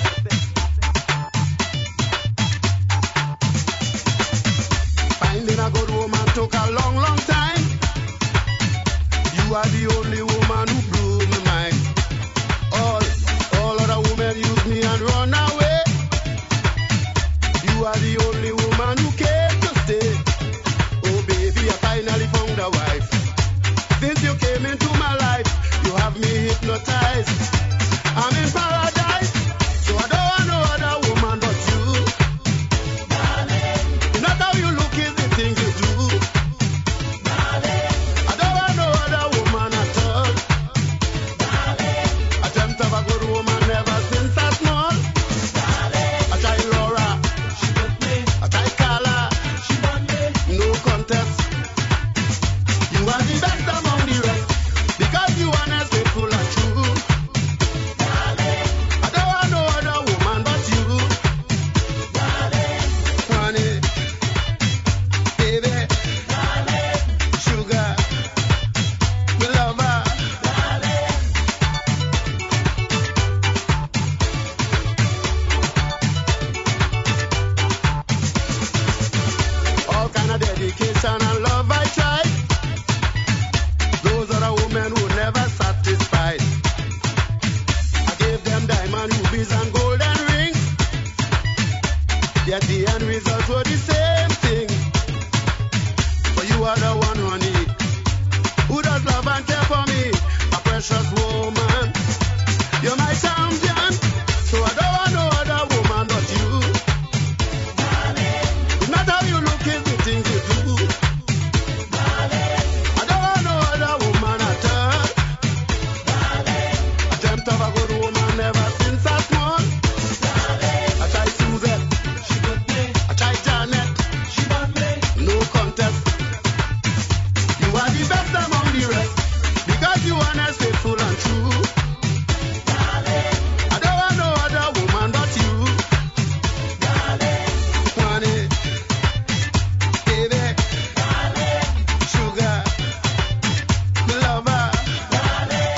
Finding a good woman took a long, long time. You are the only woman who blew my mind. All, all other women use me and run away. You are the only woman who came to stay. Oh baby, I finally found a wife. Since you came into my life, you have me hypnotized. I'm in paradise, so I don't want no other woman but you. Darling, not how you look is the things you do. Darling, I don't want no other woman at all. Darling, I dreamt of a good woman ever since I small. Darling, I tried Laura, she got me. I tried Carla, she got me. No contest. You are the best among the rest because you are honest, faithful and true. Darling, I don't want no other woman but you. Darling, honey, baby, darling, sugar, we love her. Darling, all kind of dedication and love I tried. Those are the women who never satisfied. I gave them diamond rubies and golden rings. Yet the end results were the same thing. But you are the one, honey, who does love and care for me. A precious woman. You're my champion. So I don't want no other woman but you. Darling, not how you look is the things you do. Darling, I don't want no other woman at all. Darling, I dreamt of a good woman ever since I small. Darling, I tried Susan, she got me. I tried Janet, she got me. No contest. You are the best among the rest because you are honest, faithful and true. Darling, I don't want no other woman but you. Darling, honey, baby, darling, sugar, me love her. Darling,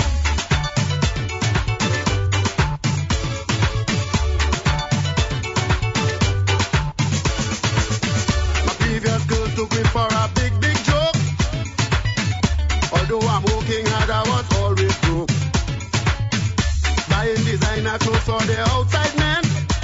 my previous girl took me for a big, big joke. Although I'm working hard, I was always broke. Buying designer clothes for the outside men.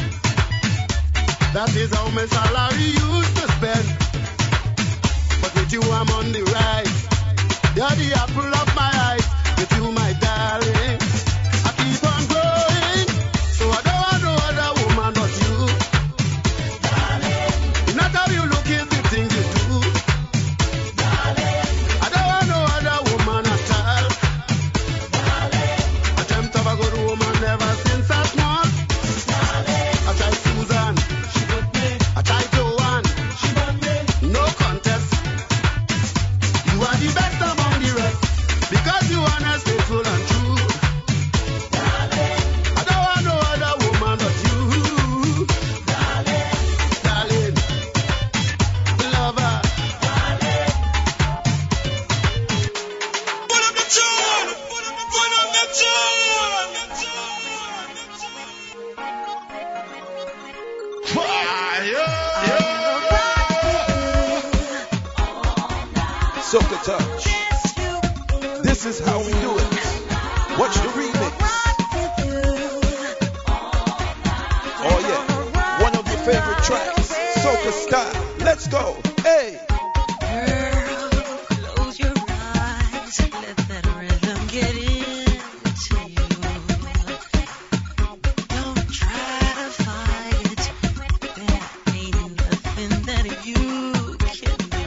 That is how my salary used to spend. But with you, I'm on the rise. You're the apple of my eyes. With you, my darling, I keep on growing. So I don't want no other woman but you. Darling, not how you look is the things you do. Darling, I don't want no other woman at all. Darling, I dreamt of a good woman ever since I small. Darling, I tried Susan, she got me. I tried Joanne, she got me. No contest. You are the best among the rest because you are honest, faithful and true. Soca Touch. This is how we do it. Watch the remix. Oh yeah, one of your favorite tracks, Soca Style. Let's go. Hey. Girl, close your eyes, let that rhythm get into you. Don't try to fight it, there ain't nothing that you can do.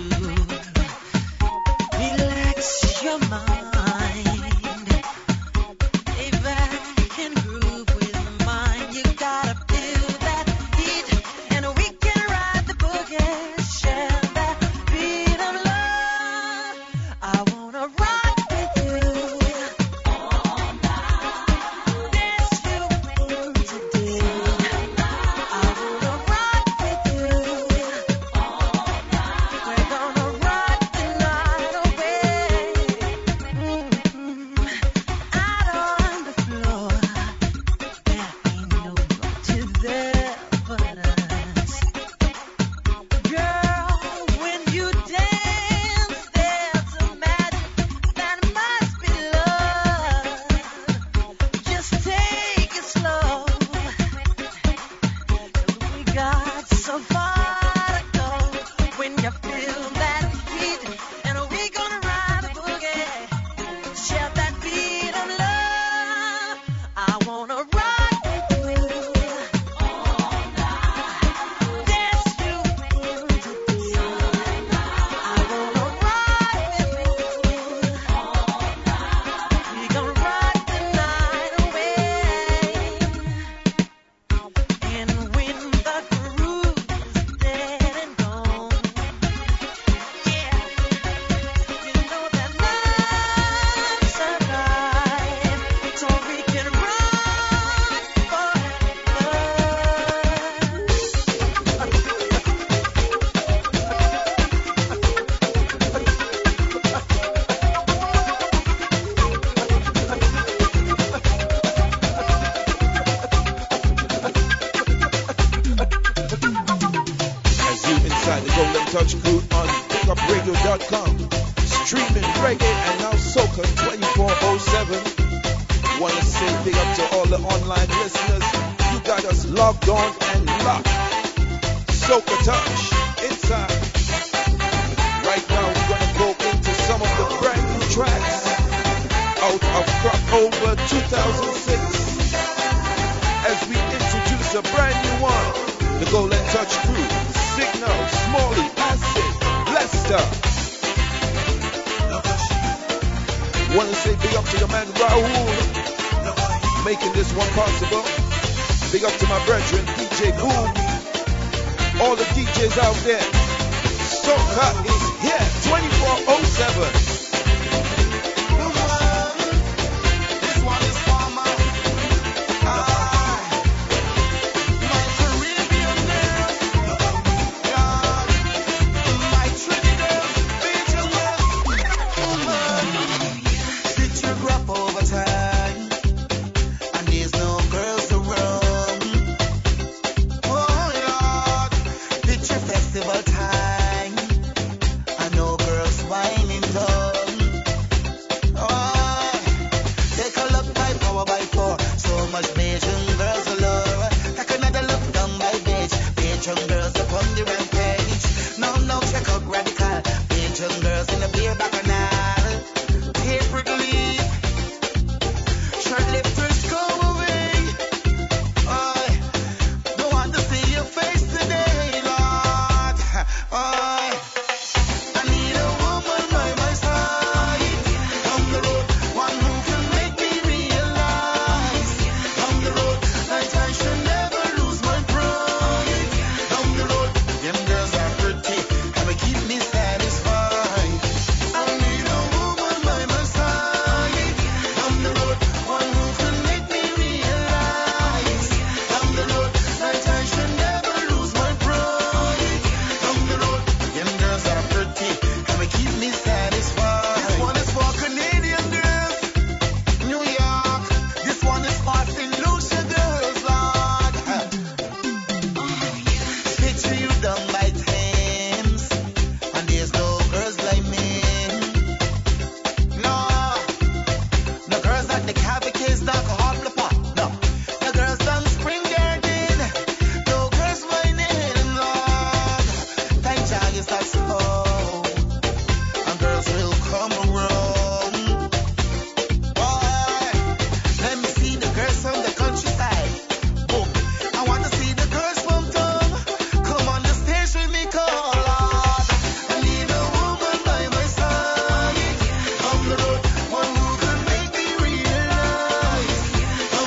Relax your mind, lay back and groove with mine. You gotta feel that heat, and we can ride the boogie, share that beat of love. I wanna rock with you all night, dance you into day. I wanna rock with you all night. We're gonna rock the night away. Mm-hmm. Out on the floor, there ain't nobody there but us. Girl, when you dance, there's a magic that must be love. Just take it slow, 'cause we got so far to go. When you feel that heat, and we gonna ride the boogie, share that beat of love. I wanna rock with you all night, dance you into day. I wanna rock with you all night. We gonna rock the night away. And when the groove is dead and gone, yeah, you know that love's alive, so we can run forever. As you inside the Golden Touch crew on big up radio dot com, streaming reggae and now soca twenty-four oh seven. Wanna say big up to all the online listeners. You got us logged on and locked. Soca Touch inside. Right now we're gonna go into some of the brand new tracks out of Crop Over two thousand six. As we introduce a brand new one, the Golden Touch crew, Signal, Smalley, Acid, Lester. Wanna say big up to the man Raul, making this one possible. Big up to my brethren, D J Boom, all the D Js out there. Soca is here, twenty-four oh seven. This one is for my my Caribbean girls, my Trinidad Beach girls. Picture crop over time, and there's no girls around. Oh Lord, picture festival time, and no girls whining down. Oh, take a look by power by four, so much Bajan girls allure. Take another look down by beach, Bajan girls upon the rampage. Now, now check out radical, Bajan girls in the beer bacchanal. Paper leaf, shirt lifters go away. Oh, don't want to see your face today, Lord. Oh, I need a woman by my side. Down the road, one who can make me realize. Down the road,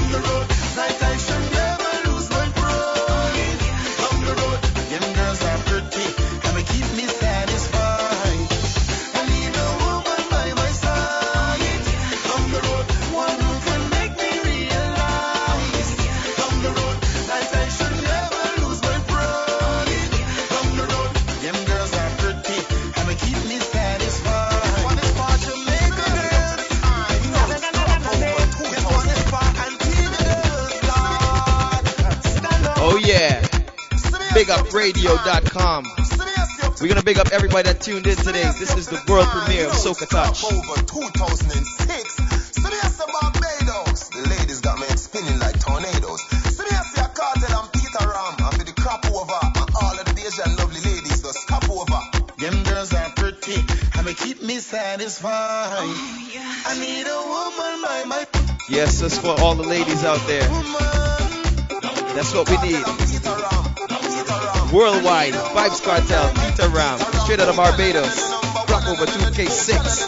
On the road, like I should never lose my pride. On the road, them girls are pretty, and they keep me satisfied. I need a woman by my side. On the road, one who can make me realize. On the road, like I should never lose my pride. On the road, them girls are pretty, and they keep me satisfied. One is for Jamaica girls, I know. This one is for Antigua girls, Lord. Oh yeah. big up radio dot com. We're gonna big up everybody that tuned in today. This is the world premiere of Soca Touch. Over two thousand six. Serious Barbados. The ladies got me spinning like tornadoes. Serious Cartel and Peter Ram. And for the crap over. And all of the Asian lovely ladies just stop over. Them girls are pretty. And they keep me satisfied. I need a woman by my. Yes, that's for all the ladies out there. That's what we need. Worldwide, Vibes Cartel, Peter Ram, straight out of Barbados. Rock over two K six.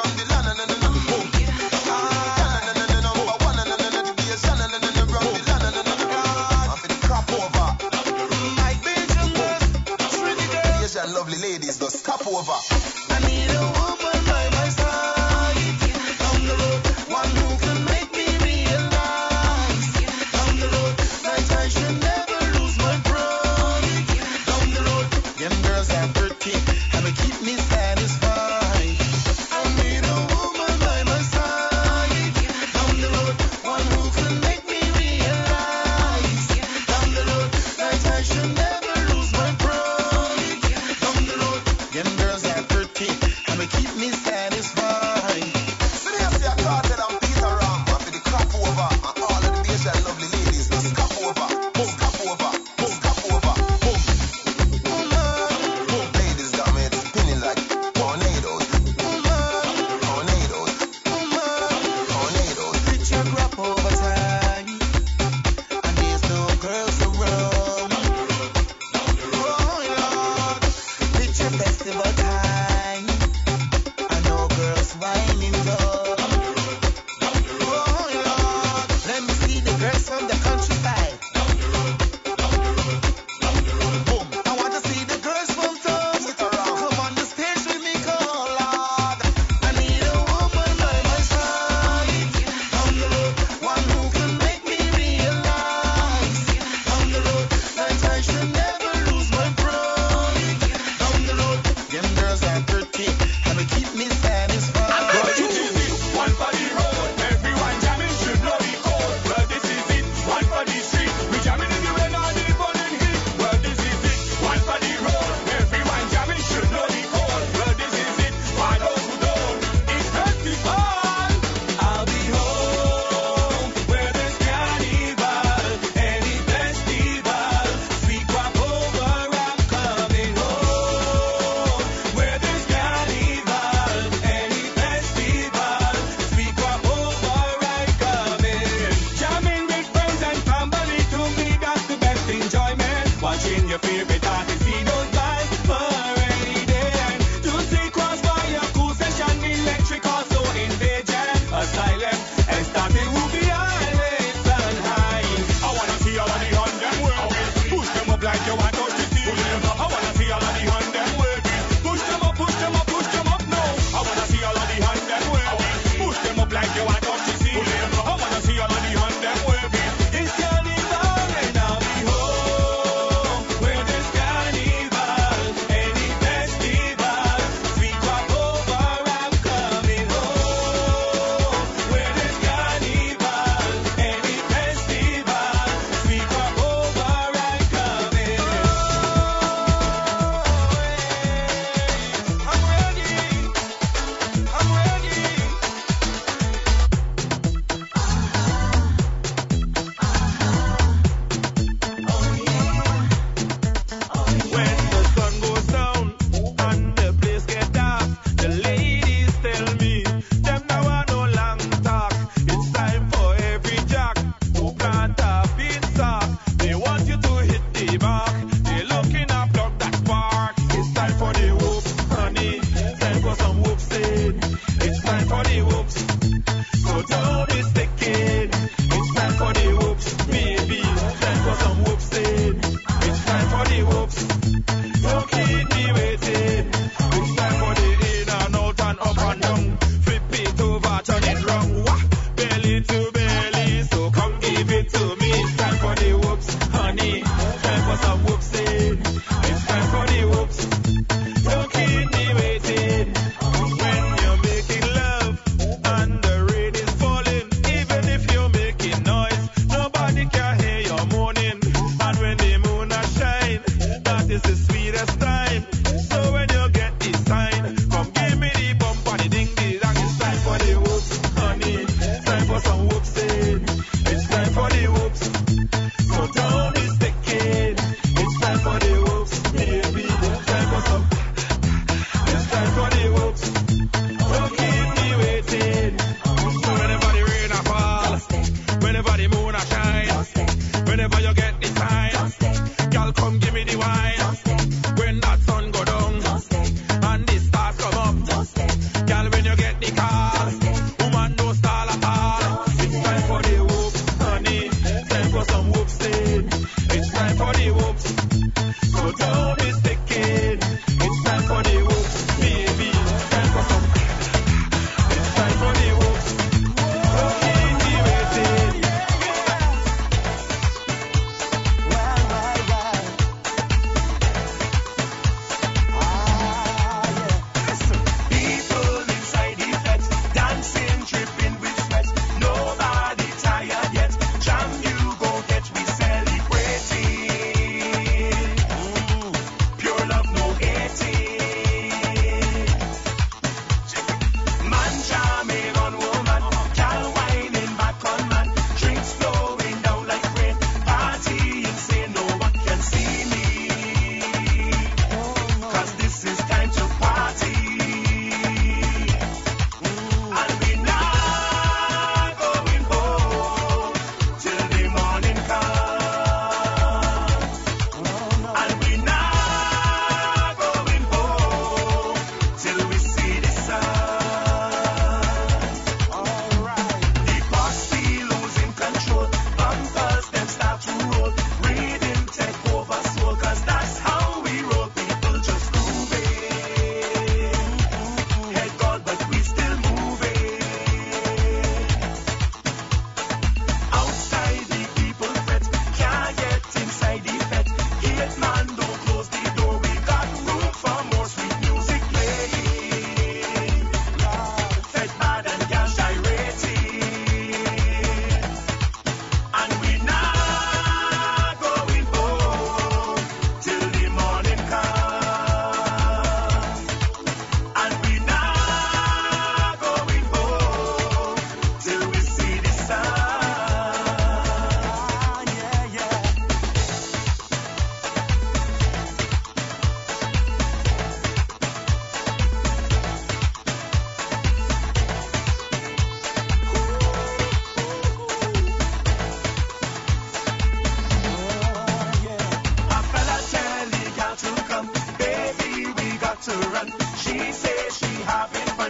Asian lovely ladies, just stop over. I need a woman by my side. On the road, one who can make me realize. On the road, like I should never lose my pride. On the road, them girls are pretty, and they keep me satisfied. I need a woman by my side. On the road, one who can make me realize. On the road, like I should never lose my pride. On the road, them girls are pretty, and they keep me satisfied. Seriously, I thought that I'm Peter Ram, and for the crap over, and all of the Asian lovely ladies, just scap over, scap over, scap over, boom, boom. Ladies got me spinning like tornadoes, tornadoes, tornadoes. Picture crap over time, and there's no girls around. Oh Lord, picture festival time, and no girls whining down. Oh Lord, let me see the girls from the countryside. Boom, I want to see the girls from town. Come on the stage with me, come on, Lord. I need a woman by my side. On the road, one who can make me realize. On the road, like I should never lose my pride. On the road, them girls are pretty, and they keep me satisfied. This is it, one for the road. Everyone jamming should know the code. Well, this is it, one for the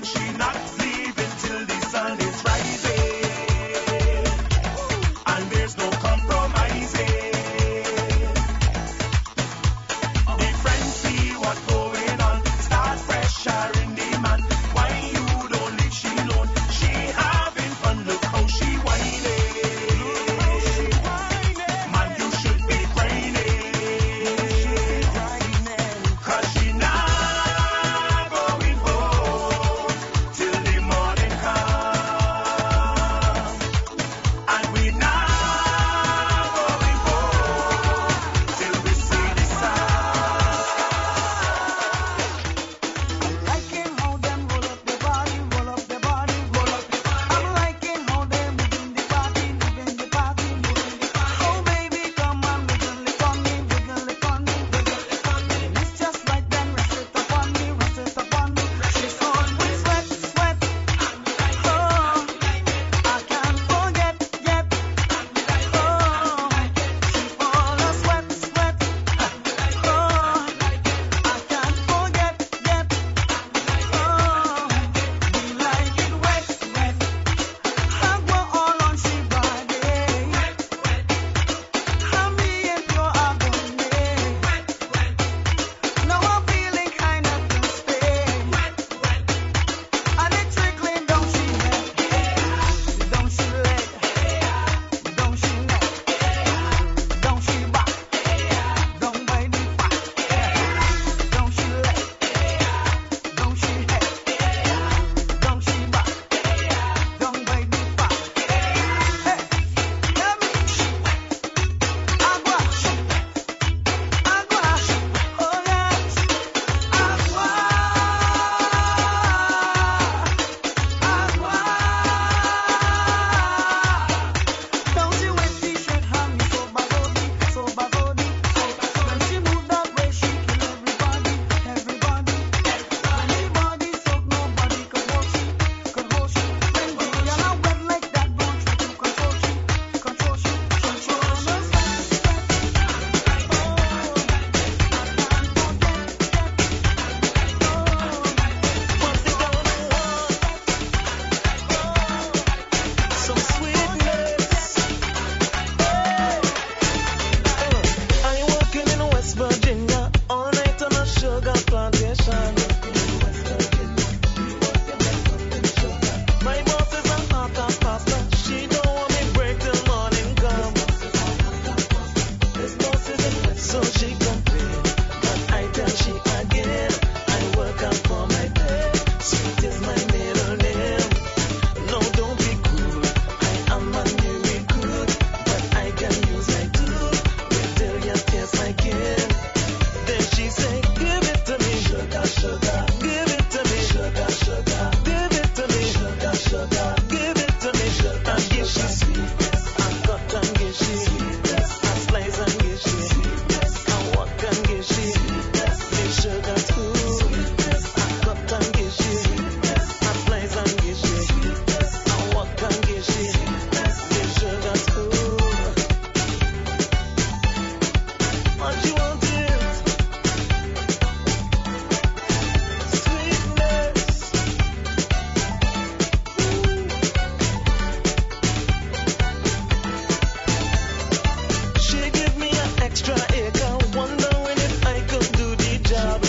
and she not leaving till the sun is rising. And there's no compromising. The friends see what's going on, start pressuring the man. Why you don't leave she alone? She having fun, look how she whining. Man, you should be whining. Cause she not going home till the morning come. And we not going home till we see the sun. I'm liking how them roll up the body, roll up the body, roll up. I'm liking how they moving the body, moving the body, moving the body. Oh baby, come on, wiggle it on me, wiggle it on me, wiggle it on me. It's just like them, rest it upon me, rest it upon me. She's on with sweat, sweat. Oh, I can't forget yet. Oh, she fall a sweat, sweat. Oh, I can't forget yet. Oh, we like it wet, wet. Agua all on she body. I'm being pure agony. Now I'm feeling kind of thirsty. And it trickling down she head, down she leg, down she neck, down she back, down by the back, down she leg, down she head, down she back, down by the back. Hey, let me agua, agua, oh yes, agua, agua. Don't you wet t-shirt have me so bazodi, so bazodi, so bazodi. When she move that way, she kill everybody, everybody. Anybody soak, nobody can wash it, can wash it. When the girl are wet like that, don't try to control she, control she, control us. Some sweetness. I'm working in West Virginia all night on a sugar plantation. My boss is a hot ass pasta. She don't want me break till morning come. This boss is a mess, so she complain. But I tell she again, I work out for my pay. Sweet is my middle name. No, don't be cool. I am a new recruit, but I can use my tool. Wait till you taste my kin. Then she say, give it to me, sugar, sugar. Give it to me, sugar, sugar. Give it to me, sugar, sugar. Give it to me, sugar. And give she sweetness. I cut and give she sweetness. I slice and give she sweetness. I walk and give she sweetness. Me sugar too. Sweetness. I cut and give she sweetness. I slice and give she sweetness. I walk and give she sweetness. Me sugar too. What you want is sweetness. She give me an extra acre, wondering if I could do the job.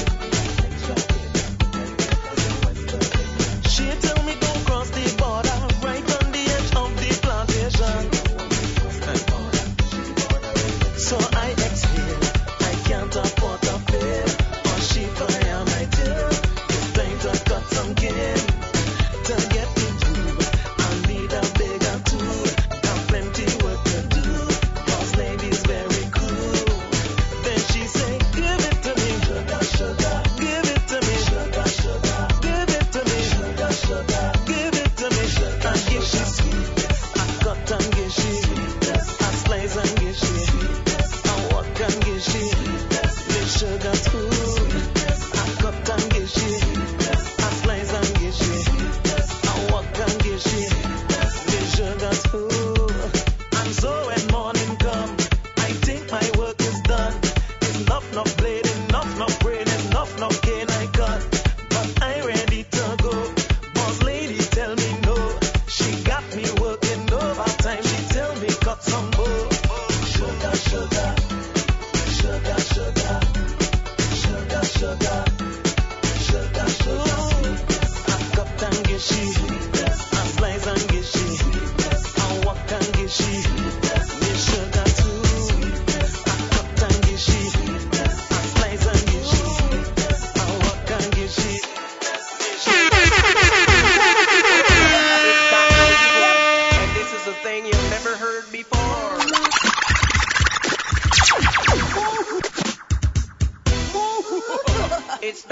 She tell me don't cross the border, right on the edge of the plantation. So I exhale, I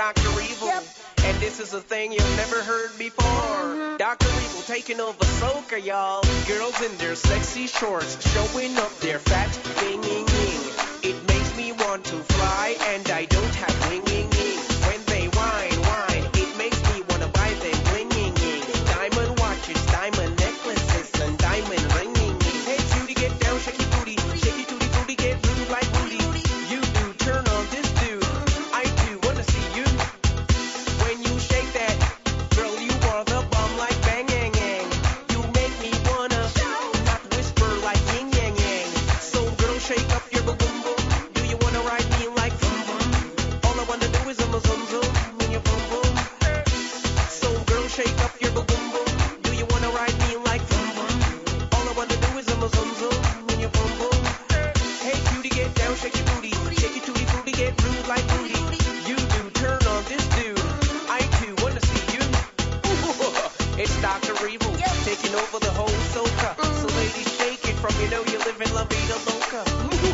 Doctor Evil. Yep. And this is a thing you've never heard before. Mm-hmm. Doctor Evil taking over soca, y'all. Girls in their sexy shorts, showing up their fat winging. It makes me want to fly, and I don't have winging. When they whine, whine, it makes me want to buy them blinging. Diamond watches, diamond necklaces, and diamond ringing. Hey, cutie, get down, shake your booty, shake your tootie booty, get rude like booty. You do turn on this dude. I do wanna see you. When you shake that, girl, you are the bomb like bang yang yang. You make me wanna not whisper like yin yang yang. So girl, shake up your boom boom. Do you wanna ride me like boom boom? All I wanna do is a zoom zoom in your boom boom. So girl, shake up your boom boom. Do you wanna ride me like boom boom? All I wanna do is a zoom zoom in your boom boom. Hey cutie, get down, shake your booty, shake your tootie booty, get rude like booty. You do turn on this dude. I too wanna see you. It's Doctor Evil taking over the whole soca. So ladies, shake it from you know you live in La Vida Loca.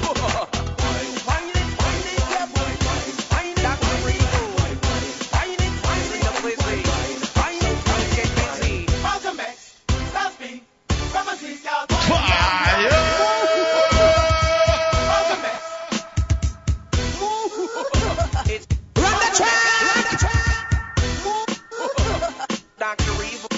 Doctor Evil.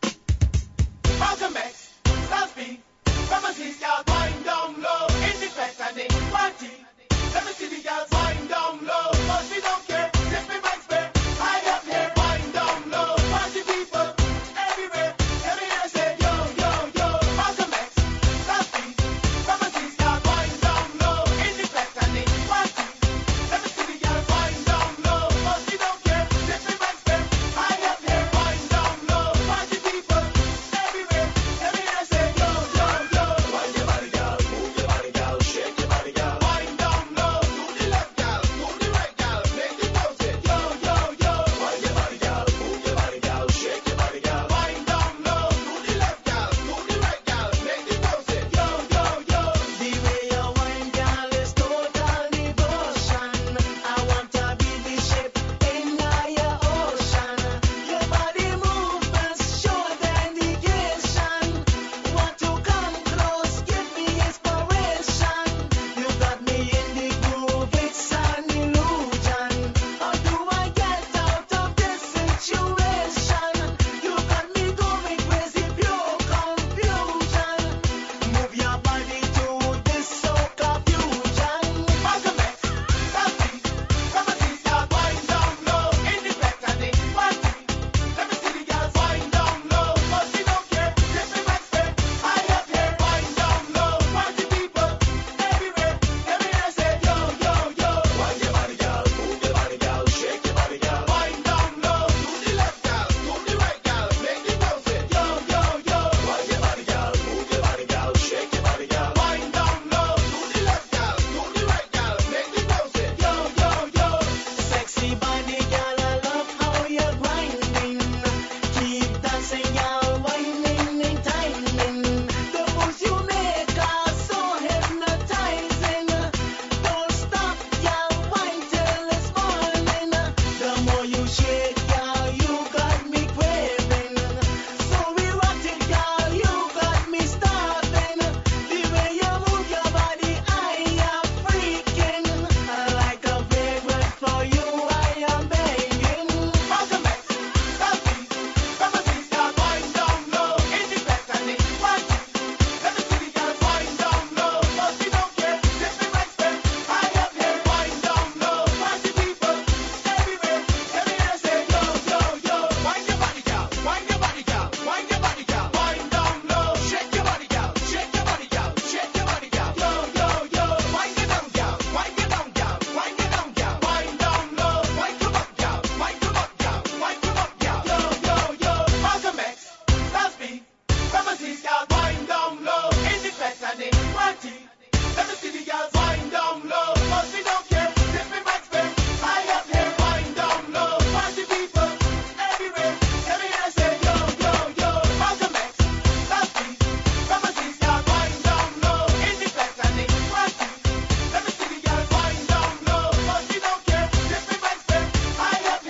Malcolm X, South Speed, from a sea scout, wind down low, in the fest and in party. Let me see the girls wind down low, cause we don't care, if we might spare, high up here, wind down low, party people, everywhere, every year say yo, yo, yo, Malcolm X, South Speed, from a sea scout, wind down low, in the fest and in party. Let me see the girls wind down low, cause we don't care, if we might spare, high up here, wind down low, party people, everywhere, every year say yo, yo, yo, wind your body, girl, move your body, girl, shake your body, girl, wind down low, to the left, girl, to the right, girl, make it bounce it, yo, yo, yo, wind your body, girl, move your body, girl, shake your body, girl, wind down low, to the left, girl, to the right, girl, make it bounce it, yo, yo, yo. The way you wine, girl, is total devotion. I want to be the ship in your ocean. Your body movements show dedication. Want to come close, give me inspiration. You got me in the groove, it's an illusion. How do I get out of this situation? You got me going crazy, pure confusion. Move your body to this soca fusion. Malcolm X, South Beat, from a sea scout, wind down low, in the fest and in party. Let me see the girls wind down low, cause we don't care, if we might spare, high up here, wind down low, party people, everywhere, every year say yo, yo, yo, wind your body, girl, move your body, girl, shake your body, girl, wind down low, to the left, girl, to the right, girl, make it bounce it, yo, yo, yo, wind your body, girl, move your body, girl, shake your body, girl, wind down low, to the left, girl, to the right, girl, make it bounce it, yo, yo, yo. Sexy body, girl, I love how you're grinding. Keep dancing, girl, whining and timing. The moves you make are so hypnotizing. Don't stop, girl, whine till it's morning. The more you shake, girl, you got me craving. So we rock it, girl, you got me starving. The way you move your body, I am freaking. Like a vagrant for you, I am begging. Malcolm X, South Beat, from a sea scout, wind down low, in the fest and in party. Let me see the girls wind down low, cause we don't care, if we might spare, high up here, wind down low, party people, everywhere, every year say yo, yo, yo, wind your body, girl, wind your body, girl, wind your body, girl, wind down low, shake your body, girl, shake your body, girl, shake your body, girl, yo, yo, yo, wind it down, girl, wind it down, girl, wind it down, girl, wind down low, wind come up, girl, wind come up, girl, wind come up, girl, yo, yo, yo, Malcolm X, South Beat, from a sea scout, wind down low, in the fest and in party. Let me see the girls wind down low, cause we don't care, if we might spare, high up here, wind down low, party people, everywhere, every year say yo, yo, yo, Malcolm X, South Beat, from a sea scout, wind down low, in the fest and in party. Let me see the girls wind down low, cause we don't care, if we might spare, high up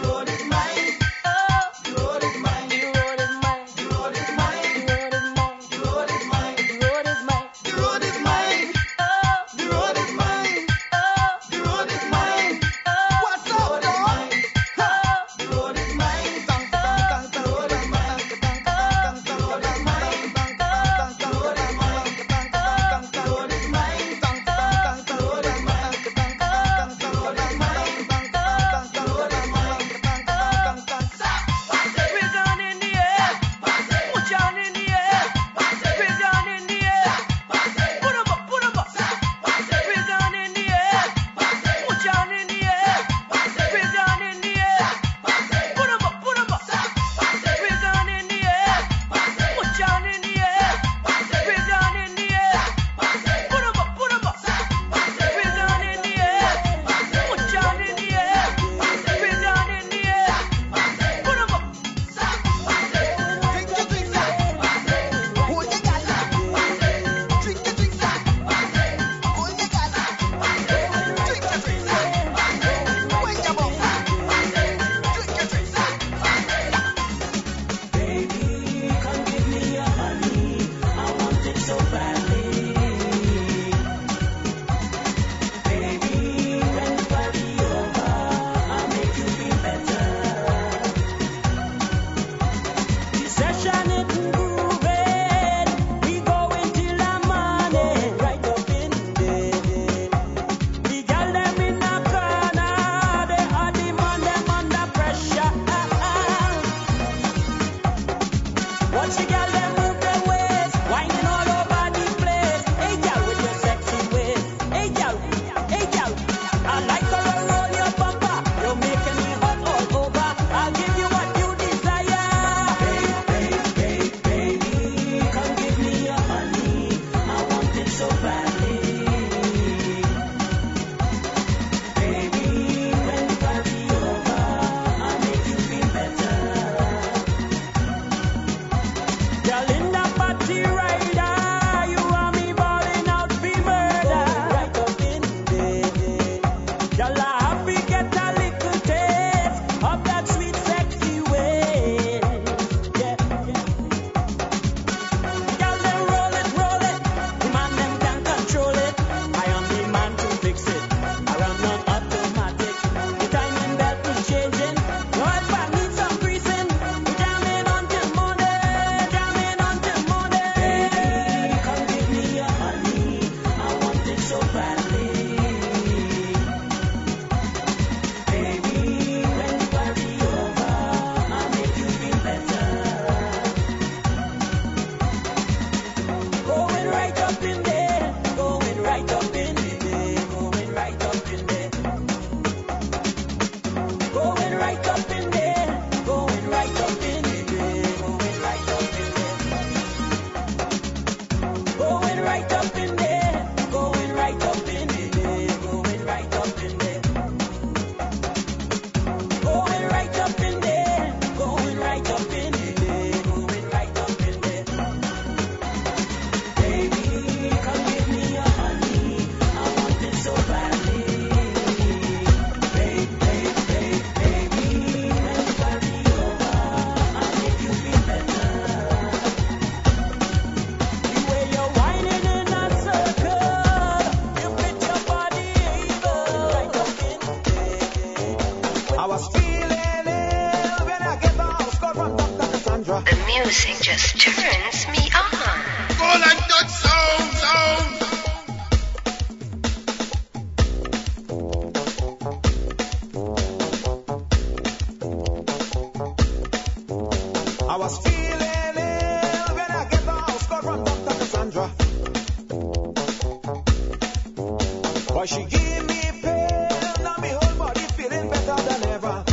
Why she give me pain, now me whole body feeling better than ever.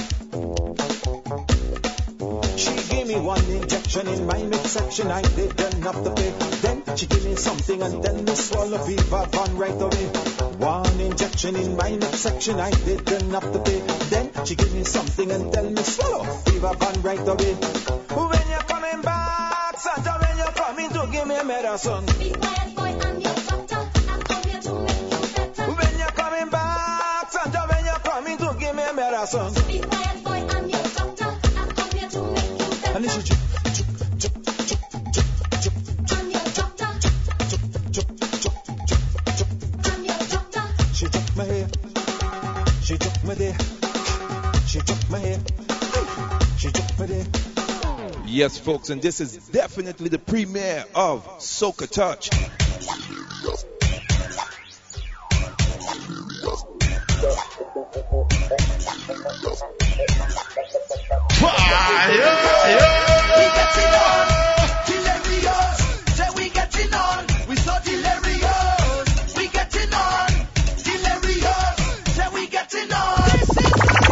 She gave me one injection in my midsection, I didn't have to pay. Then she gave me something and then me swallow fever van right away. One injection in my midsection, I didn't have to pay. Then she gave me something and tell me swallow fever van right away. When you're coming back, Santa, when you're coming to give me a medicine. Be quiet, boy, I'm your doctor. I'm come here to make you better. When you're coming back, Santa, when you're coming to give me a medicine. Be quiet, boy, I'm your doctor. I'm come here to make you better. And she She took my hair, she took my there, she took my hair, she took my there. Yes, folks, and this is definitely the premiere of Soca Touch. We getting on, delirious. Say we getting on, we so delirious. We getting on, delirious. Say we getting on. This is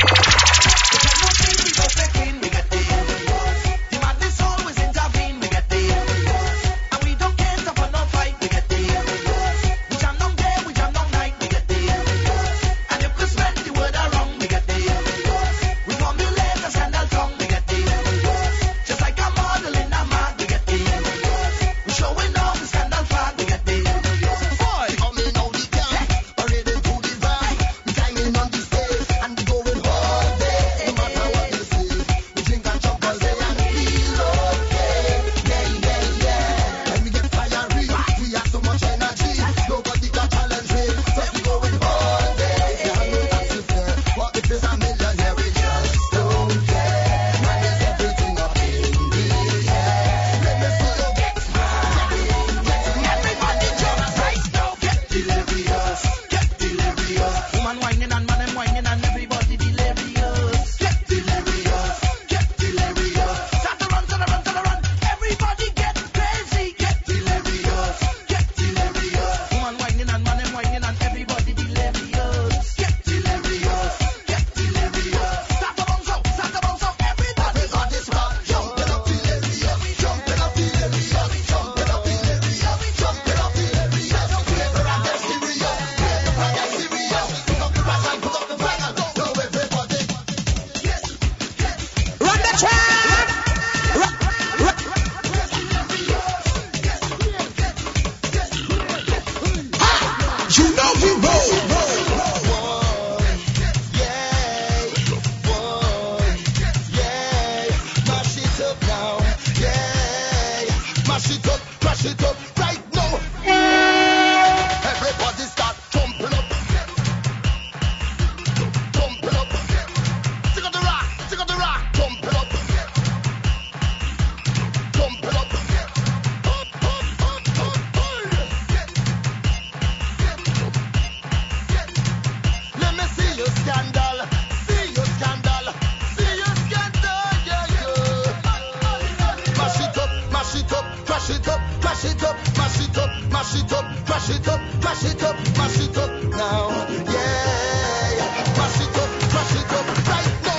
we go second, we get delirious. The madness always intervene, we get delirious. And we don't care for no fight, we get delirious. We jam down day, we jam down night, we get delirious. And if we spend the word around, we get delirious. We formulate a scandal tongue, we get delirious. Just like a model in a mag, we get delirious. We showing off the scandal flag, we get delirious. Boy, coming out the camp, already to the vibe. We climbing on the stage and we going all day. No matter what you say, we drink and chop all day and feel okay. Yeah, yeah, yeah. When we get fiery, we have so much energy. Nobody can challenge me, so we going all day. If you have no taxi fare, what if there's a millionaire? We just don't care. Man, is everything up in the air. Let me see you get everybody jump right now. Get delirious, get delirious. Woman whining and man them whining and everybody delirious. Get delirious, get delirious. Start to run, to the run, to the run. Everybody get crazy. Get delirious, get delirious. Woman whining and man them whining and everybody delirious. Get delirious, get delirious. Start to bounce out, start to bounce out. Everybody got this rock. Jumping up delirious, jumping up delirious, jumping up delirious, jumping up delirious. Whoever I get serious, whoever I get serious. Put up the flag and put up the flag and go everybody. Run the track. Run, run. You know we roll. Mash it up now, yeah. Mash it up, mash it up right now. Everybody start jumping up, jumping up. Tick up the rock, tick up the rock, jumping up, jumping up. Let me see your scandal, see your scandal, see your scandal, yeah, yeah. Mash it up, mash it up, mash it up, mash it up, mash it up, mash it up, mash it up, mash it up, mash it up now, yeah. Mash it up, mash it up right now.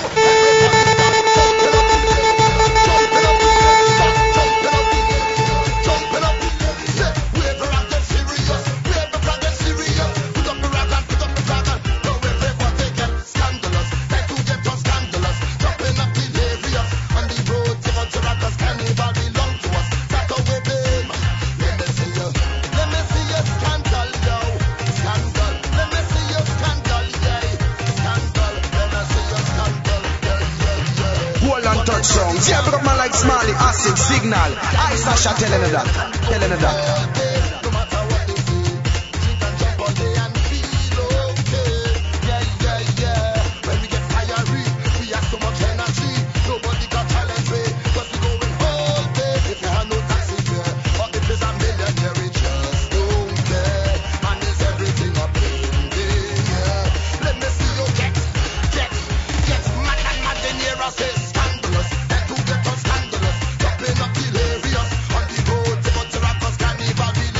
Jumping up, jumping up, say, whoever I get serious, whoever I get serious. Put up the rock and put up the flag and go everybody get scandalous. Like to get on scandalous, jumping up delirious. On the road, Timon to Rockers, Cannibal belong to us. Start away, babe. Let me see you, let me see you scandal now. Scandal, let me see you scandal, yeah. Scandal, let me see you scandal, yeah, yeah, yeah. Hold on, touch songs. Yeah, but up man like Smiley, Acid, Signal. I Sasha telling her that, telling her that. No matter what they say, drink and jump all day and feel okay. Yeah, yeah, yeah. When we get fiery, we have so much energy. Nobody can challenge me, 'cause we going all day. If you have no taxi fare, or if there's a millionaire, we just don't care. Man, is everything up in the air. Let me see you get, get, get mad and mad in here. I say scandalous, that to get us scandalous. Jumping up delirious on the road, Timon to Rockers, Cannibal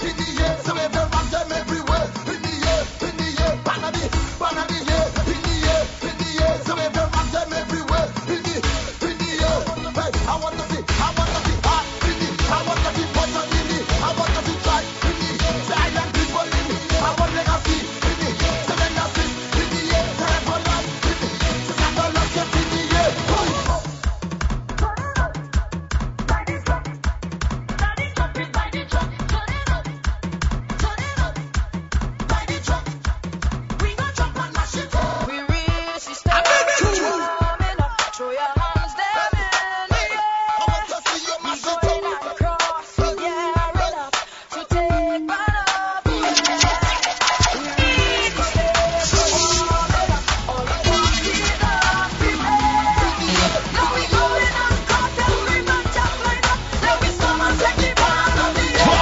in the air. So wave them rock them everywhere. In the air, in the air. Banana, banana, yeah. In the air, in the air. So wave them rock them everywhere. In the, in the air. Hey, I want to see, I want to see hot in the, I want to see button in the, I want to see try in the, giant people in the, I want to see in the, seven nurses in the air, terrible life in the, scandal lots in the air. We real, she step coming up. Throw your hands down in the air. We going across, we gearing up to take part of the air. We real, she step coming up. All the parties are prepared. Now we going on cocktail, we match up, line up. Now we storm and take the band of the air.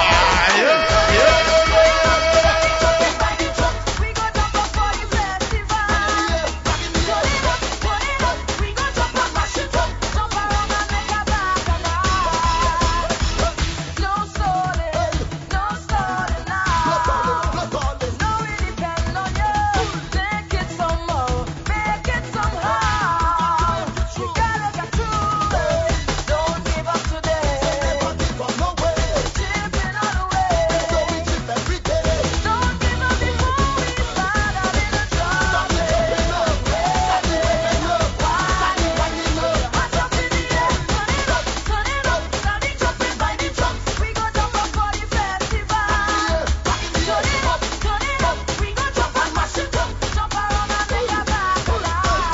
We go jump up for the festival. Turn it up, turn it up. We go jump and mash it up. Jump around and make a bacchanal. No stalling, no stalling now. No, it depend on you. Make it some more, make it somehow. You gotta get through it. Don't give up today. Chipping all the way. Don't give up before we start out in the trouble. Hands up in the air, turn it up, turn it up. Start the jumping by the drums. We go jump up for the festival. Turn it up, turn it up. We go jump and mash it up. Jump around and make a bacchanal.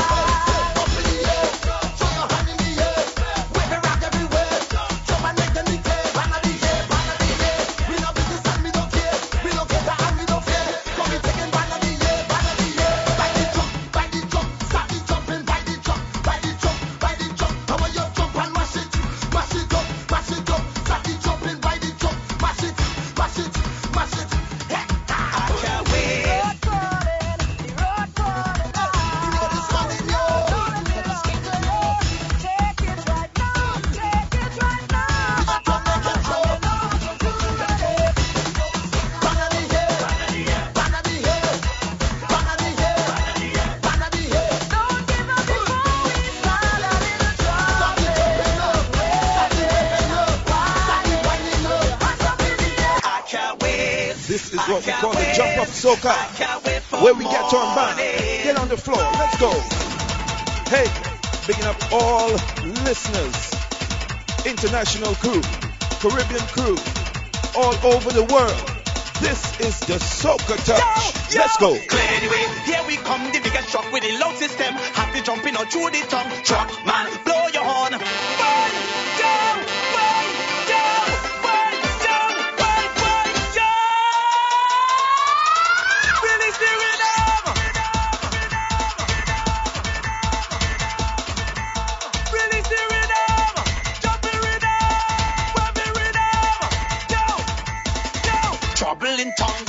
This is what we call the Jump Up Soca, where we get on back. Get on the floor, let's go. Hey, picking up all listeners, international crew, Caribbean crew, all over the world. This is the Soca Touch. Let's go. Clear the way, here we come, the biggest truck with the loud system. Happy jumping out through the tongue. Truck man, blow your horn. Burn down, burn down, burn down, burn, burn down. Release the rhythm. Release the rhythm. Jump the rhythm. Web the rhythm. Down, down. Trouble in tongue.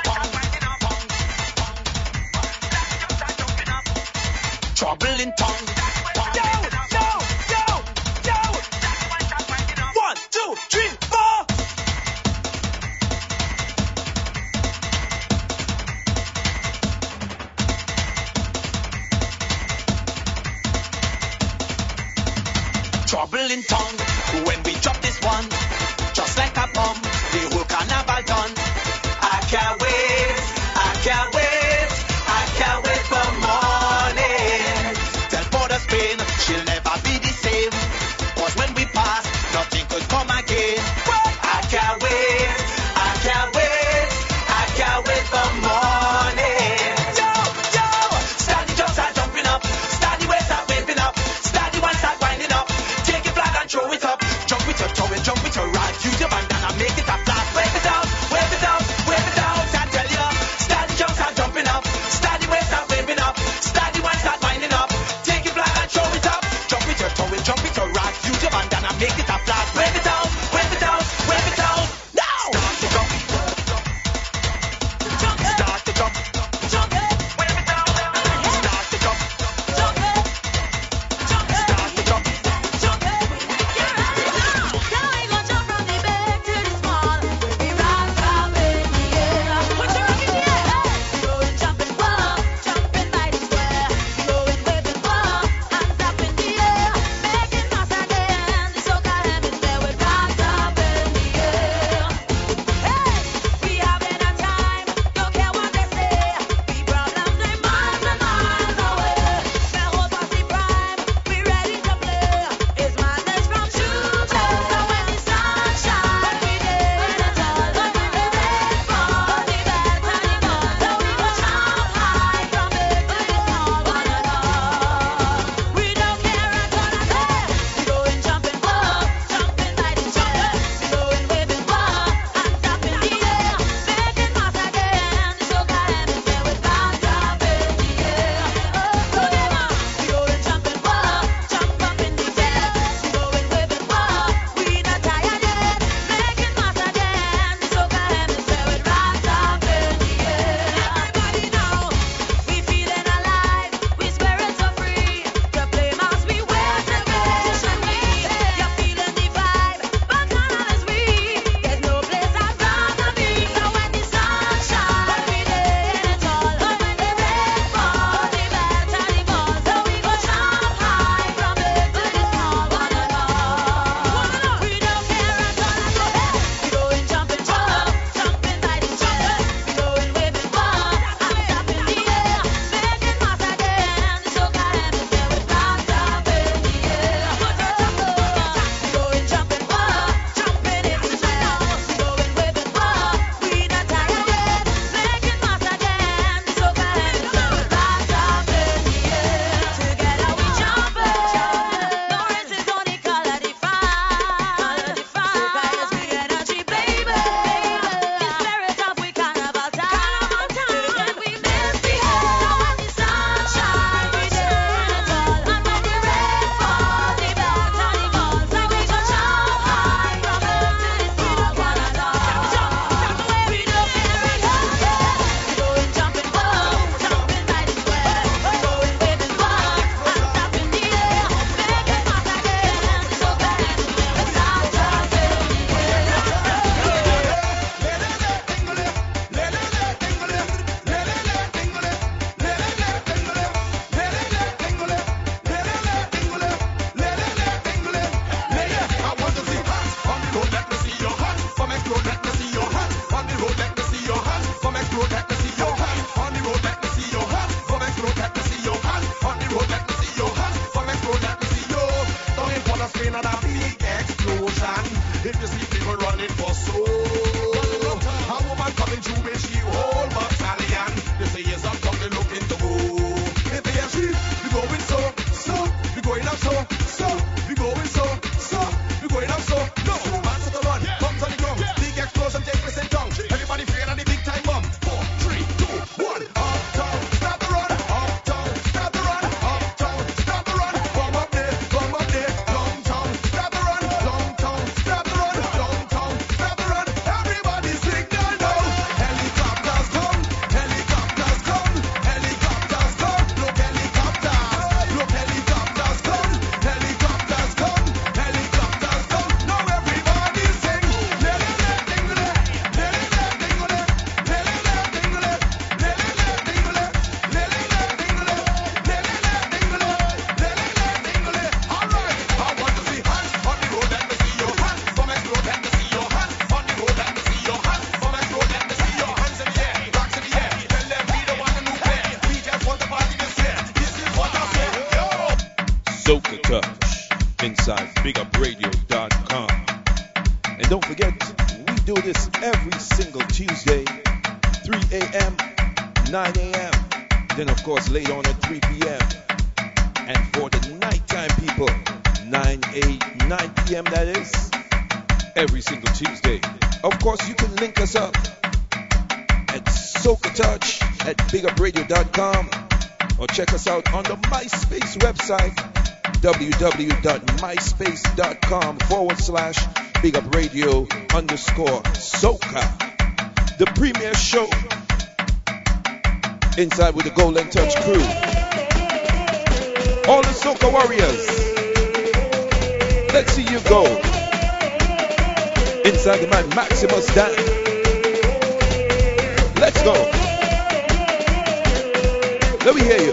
Trouble in tongue. Yo, yo, yo, yo. One, two, three, four. Trouble in tongue. When we drop this one, just like a bomb, the whole carnival done. I can't wait, I can't wait, I can't wait for morning. Tell Port of Spain, she'll never be the same. Cause when we pass, nothing could come again. I can't wait, I can't wait, I can't wait for morning. Yo, yo, start the drums are jumping up, start the waist are waving up, start the ones are winding up. Take your flag and throw it up, jump it up, throw it, jump it around. website, big up radio dot com. And don't forget, we do this every single Tuesday, three a.m., nine a.m., then of course late on at three p.m. And for the nighttime people, nine p.m. that is, every single Tuesday. Of course, you can link us up at Soca Touch at big up radio dot com or check us out on the MySpace website, www.myspace.com forward slash big up radio underscore Soca. The premier show inside with the Golden Touch crew. All the Soca warriors, let's see you go inside the man Maximus Dan. Let's go. Let me hear you.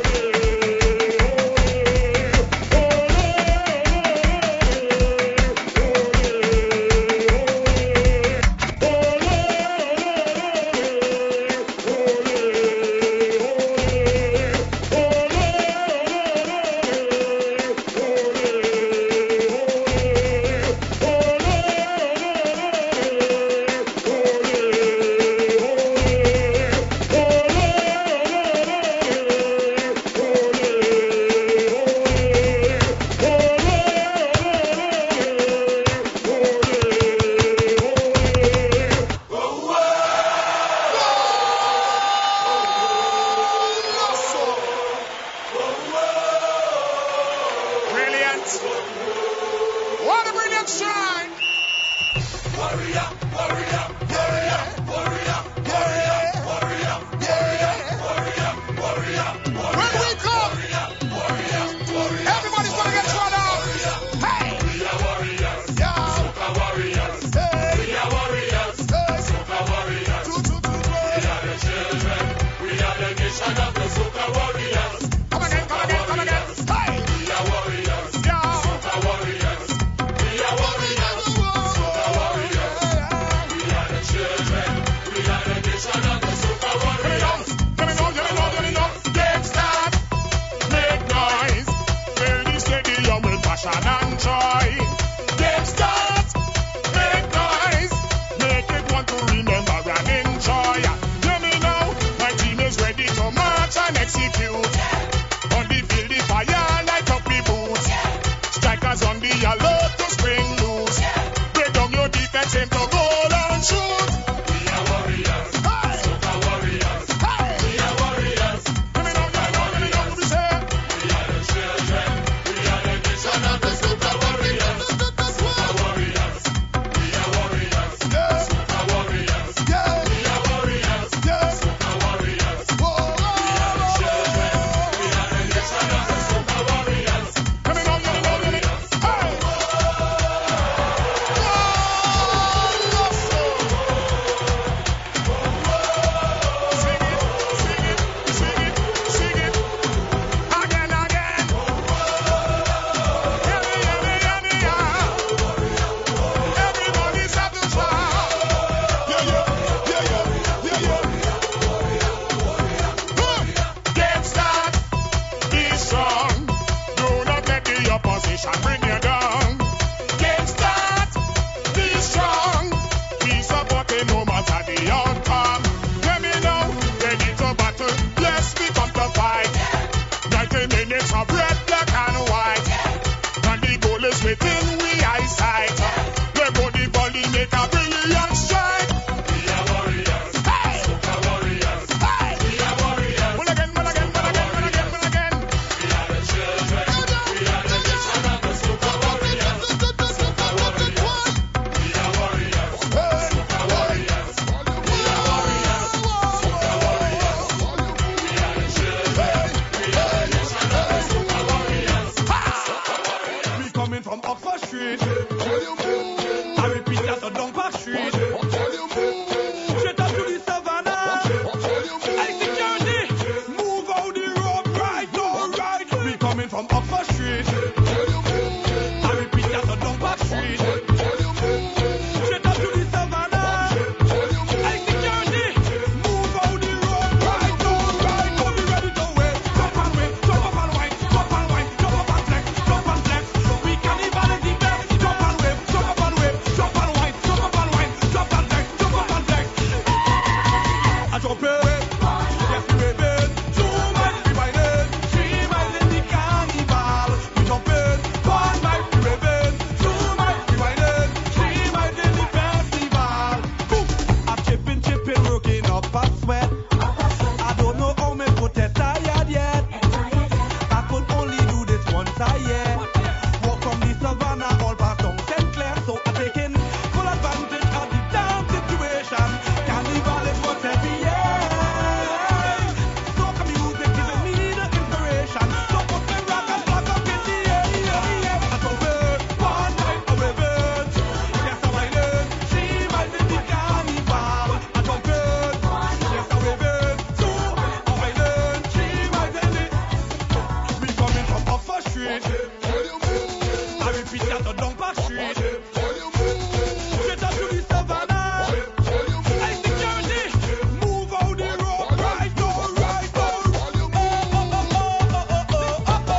I jump in. Yes, we waving. Two miles we whining. Three miles in the carnival. We jump in. One mile we waving. Two miles we whining. Three miles in the festival. Boom. I'm chipping, chipping, working up a sweat. I don't know how me put it tired yet. I could only do this once a year. Walk from the savannah all past down Saint Clair, so I take in full advantage of the damn situation. Carnival is what every year. Soca music giving me the inspiration. So put me rock and flag up in the air. I jump in, one night a waving. Yes, I'm whining. Three miles in the carnival. I jump in, yes, I'm waving. Two, I'm whining. Three miles in the. We coming from Upper Street. I repeat that to Dumper Street. Straight up to the savannah. Hey, security, move out the road. Right now, right now. Oh, oh, oh, oh, oh, oh,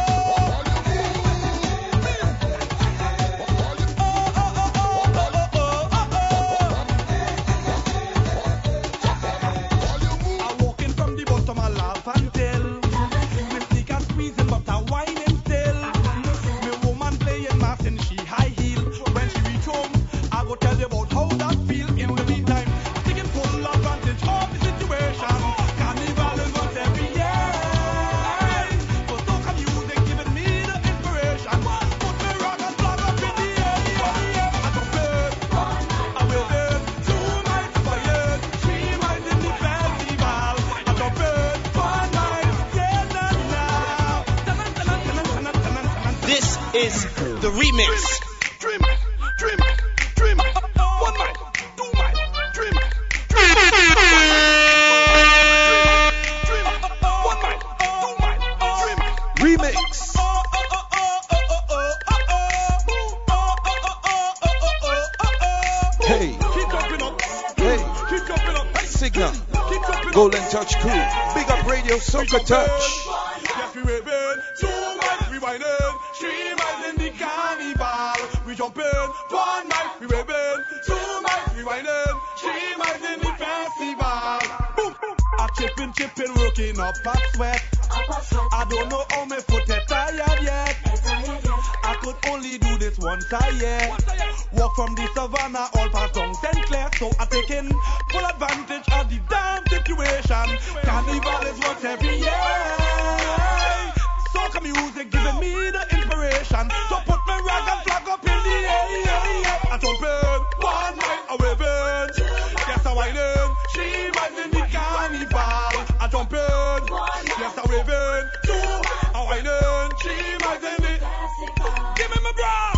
I'm walking from the bottom, I laugh and tell. Me sneakers squeezing, but I whining still. Me woman playing mass in she high heel. When she reach home, I go tell you about how that feel. In the meantime, I'm taking full advantage of the situation. Carnival is what every year. For soca music giving me the inspiration. Put me rock and flag up in the air. I jump in, I wave in. Two miles to fire, three miles in the festival. I jump in, one night, yeah, nah, nah. This is the remix. Dream, dream, dream. One mile, two mile, dream, dream. One mile, two mile, dream. Remix. Hey, Keep jumping up, hey, keep jumping up. Hey, Signal, keep jumping up. Golden Touch Crew, Big Up Radio, Soca Touch. Yes, we waving. Two miles we whining. Three miles in the carnival. We jumping. One mile we waving. Two miles we whining. Three miles in the festival. Boom. I chipping, chipping, working up a sweat. I don't know how my foot is tired yet. I could only do this once a year. Walk from the savannah all past down Saint Clair, so I take in full advantage of the damn situation. Carnival is what every year. Soca music giving me the inspiration. So put me rock and flag up in the air. I jump in, one night a waving. Yes, I whining. Three miles in the carnival. I jump in, yes, I waving. Two, I whining. Three miles in the. Give me my bra.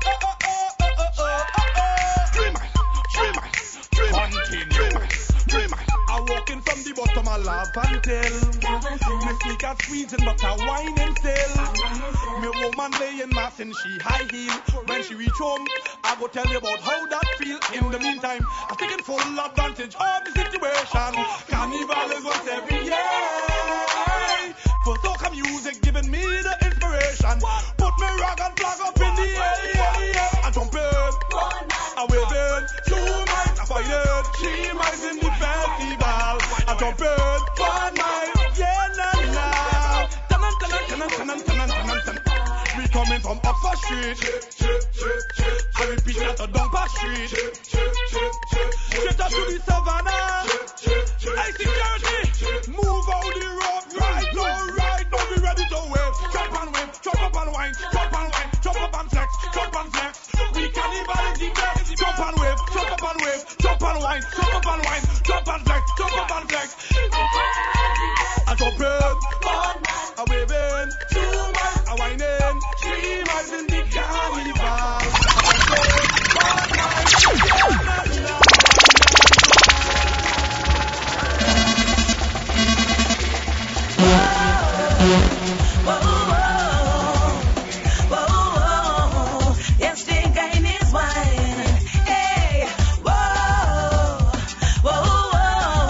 Three miles, three miles, three miles, three miles, three miles. I'm walking from the bottom, I laugh and tell. Me sneakers squeezing, but I whining still. Me woman laying mass in she high heel. When she reach home, I go tell you about how that feel. In the meantime, I'm taking full advantage of the situation. Carnival is once every year. For soca music giving me the inspiration. Put me rock and flag up in the air. I jump in, I wave in. Two miles, I fight it. Three miles in the festival. I jump in, one mile, yeah, nah, nah. Tanan, tanan, tanan, tanan, tanan, tanan, tanan. We coming from Upper Street. I repeat that to Dumper Street. Straight up to the savannah. Hey, security, move out the road. Right now, right now, be ready to wave. Jump and wave, jump up and wine, jump and wine, jump up and flex, jump and flex. We carnival is the best. Jump and wave, jump up and wave, jump and wine, jump up and wine, jump and flex, jump up and flex. I jump in, I wave in, two miles, I whine in, three miles in the carnival. Yes, the gain is wine. Hey, whoa, whoa, whoa.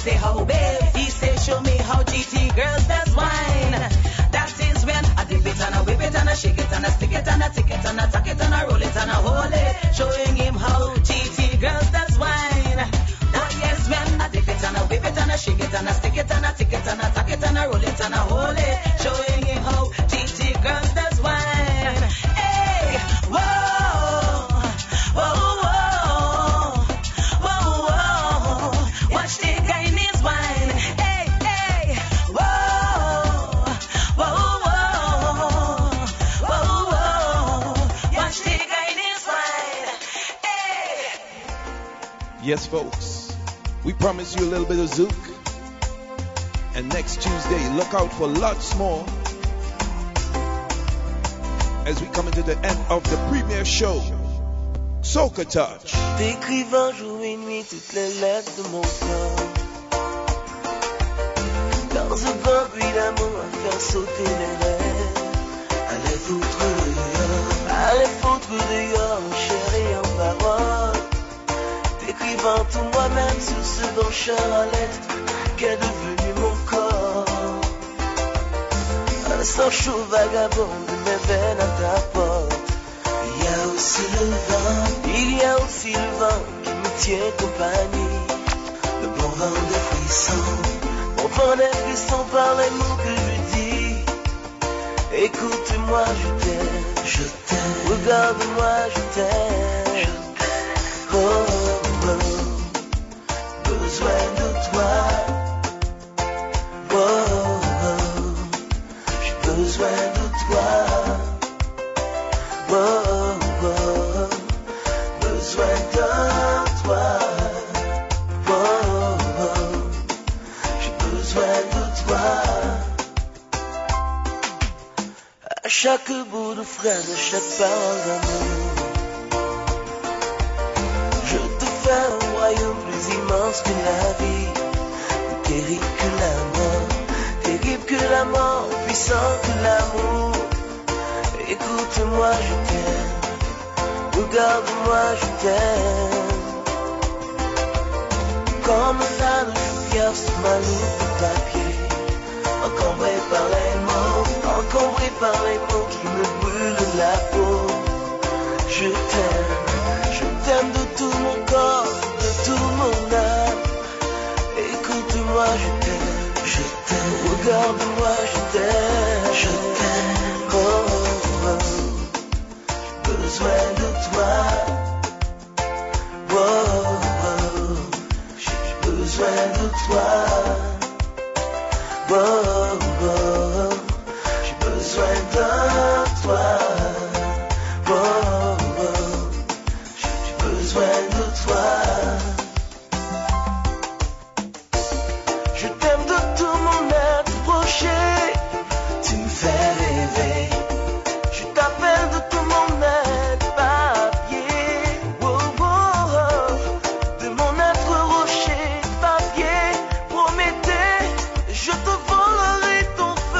say, how babe? He say, show me how G T girls does wine. That is when I dip it and I whip it and I shake it and I stick it and I tick it and I tuck it and I roll it and I hold it. Showing him how G T girls does wine. That is when I dip it and I whip it and I shake it and I stick it and I tick it and I tuck it and I roll it and I hold it. Showing him how G T girls does wine. Hey, whoa, whoa, whoa, whoa, whoa. Watch the guy in his wine. Hey, hey, whoa, whoa, whoa, whoa, whoa. Watch the guy in his wine. Hey. Yes, folks, we promise you a little bit of zouk. And next Tuesday, look out for lots more as we come into the end of the premiere show, Soca Touch. T'écrivant jour et nuit toutes les lettres de mon corps. Dans un vent bruit d'amour à faire sauter les lèvres. Allez foutre dehors, allez foutre dehors, chérie en parole. T'écrivant tout moi-même sur ce bancheur à lettres qu'est devenu mon corps. Un sang chaud vagabond de mes veines à ta porte. Il y a aussi le vent, il y a aussi le vent qui me tient compagnie. Le bon vent des frissons, bon vent des frissons par les mots que je dis. Écoute-moi, je t'aime, je t'aime. Regarde-moi, je t'aime, je t'aime. Oh, oh, oh. Besoin de toi. Oh, oh. J'ai besoin de toi. Oh, oh. Besoin de toi. Oh, oh. J'ai besoin de toi. À chaque bout de phrase, à chaque parole d'amour, je te fais un royaume plus immense que la vie, plus terrible que la mort, terrible que la mort, puissant que l'amour. Écoute-moi, je t'aime, regarde-moi, je t'aime. Comme un âne, je pierre sur ma loupe de papier, encombré par les mots, encombré par les mots qui me brûlent la peau. Je t'aime, je t'aime de tout mon corps, de tout mon âme. Écoute-moi, je t'aime, je t'aime. Regarde-moi, je t'aime, je t'aime. Oh, oh, oh. J'ai besoin de toi. Oh, oh. J'ai besoin de toi. Oh, oh. J'ai besoin de toi. Oh, oh. J'ai besoin de toi. Je t'aime de tout mon être proché. Tu me fais rêver. Je t'appelle de tout mon être papier. Oh, oh, oh. De mon être rocher papier. Promettez, je te volerai ton feu.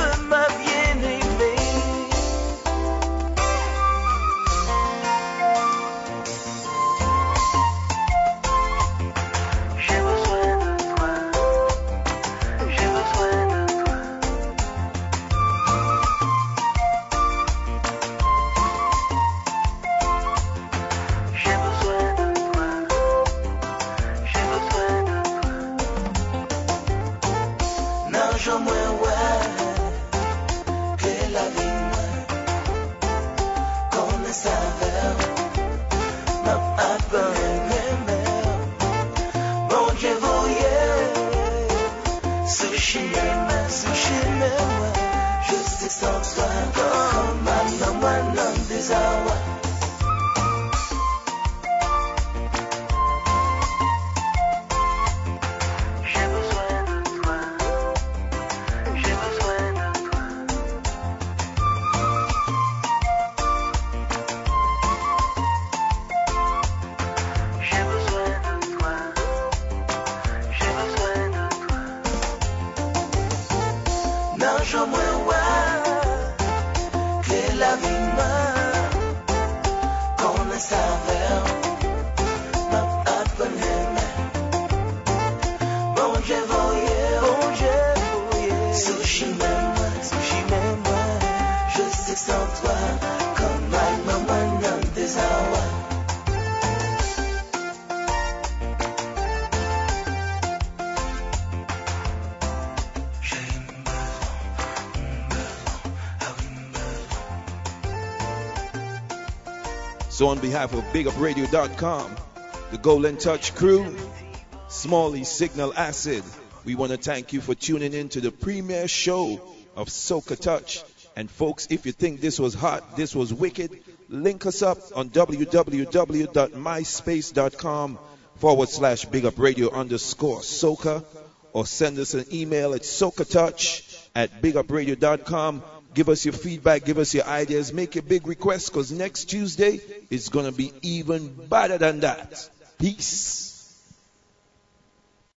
So on behalf of big up radio dot com, the Golden Touch crew, Smalley Signal Acid, we want to thank you for tuning in to the premiere show of Soca Touch. And folks, if you think this was hot, this was wicked, link us up on www.myspace.com forward slash big up radio underscore soca, or send us an email at socatouch at big up radio dot com. Give us your feedback, give us your ideas, make a big request, because next Tuesday is going to be even better than that. Peace.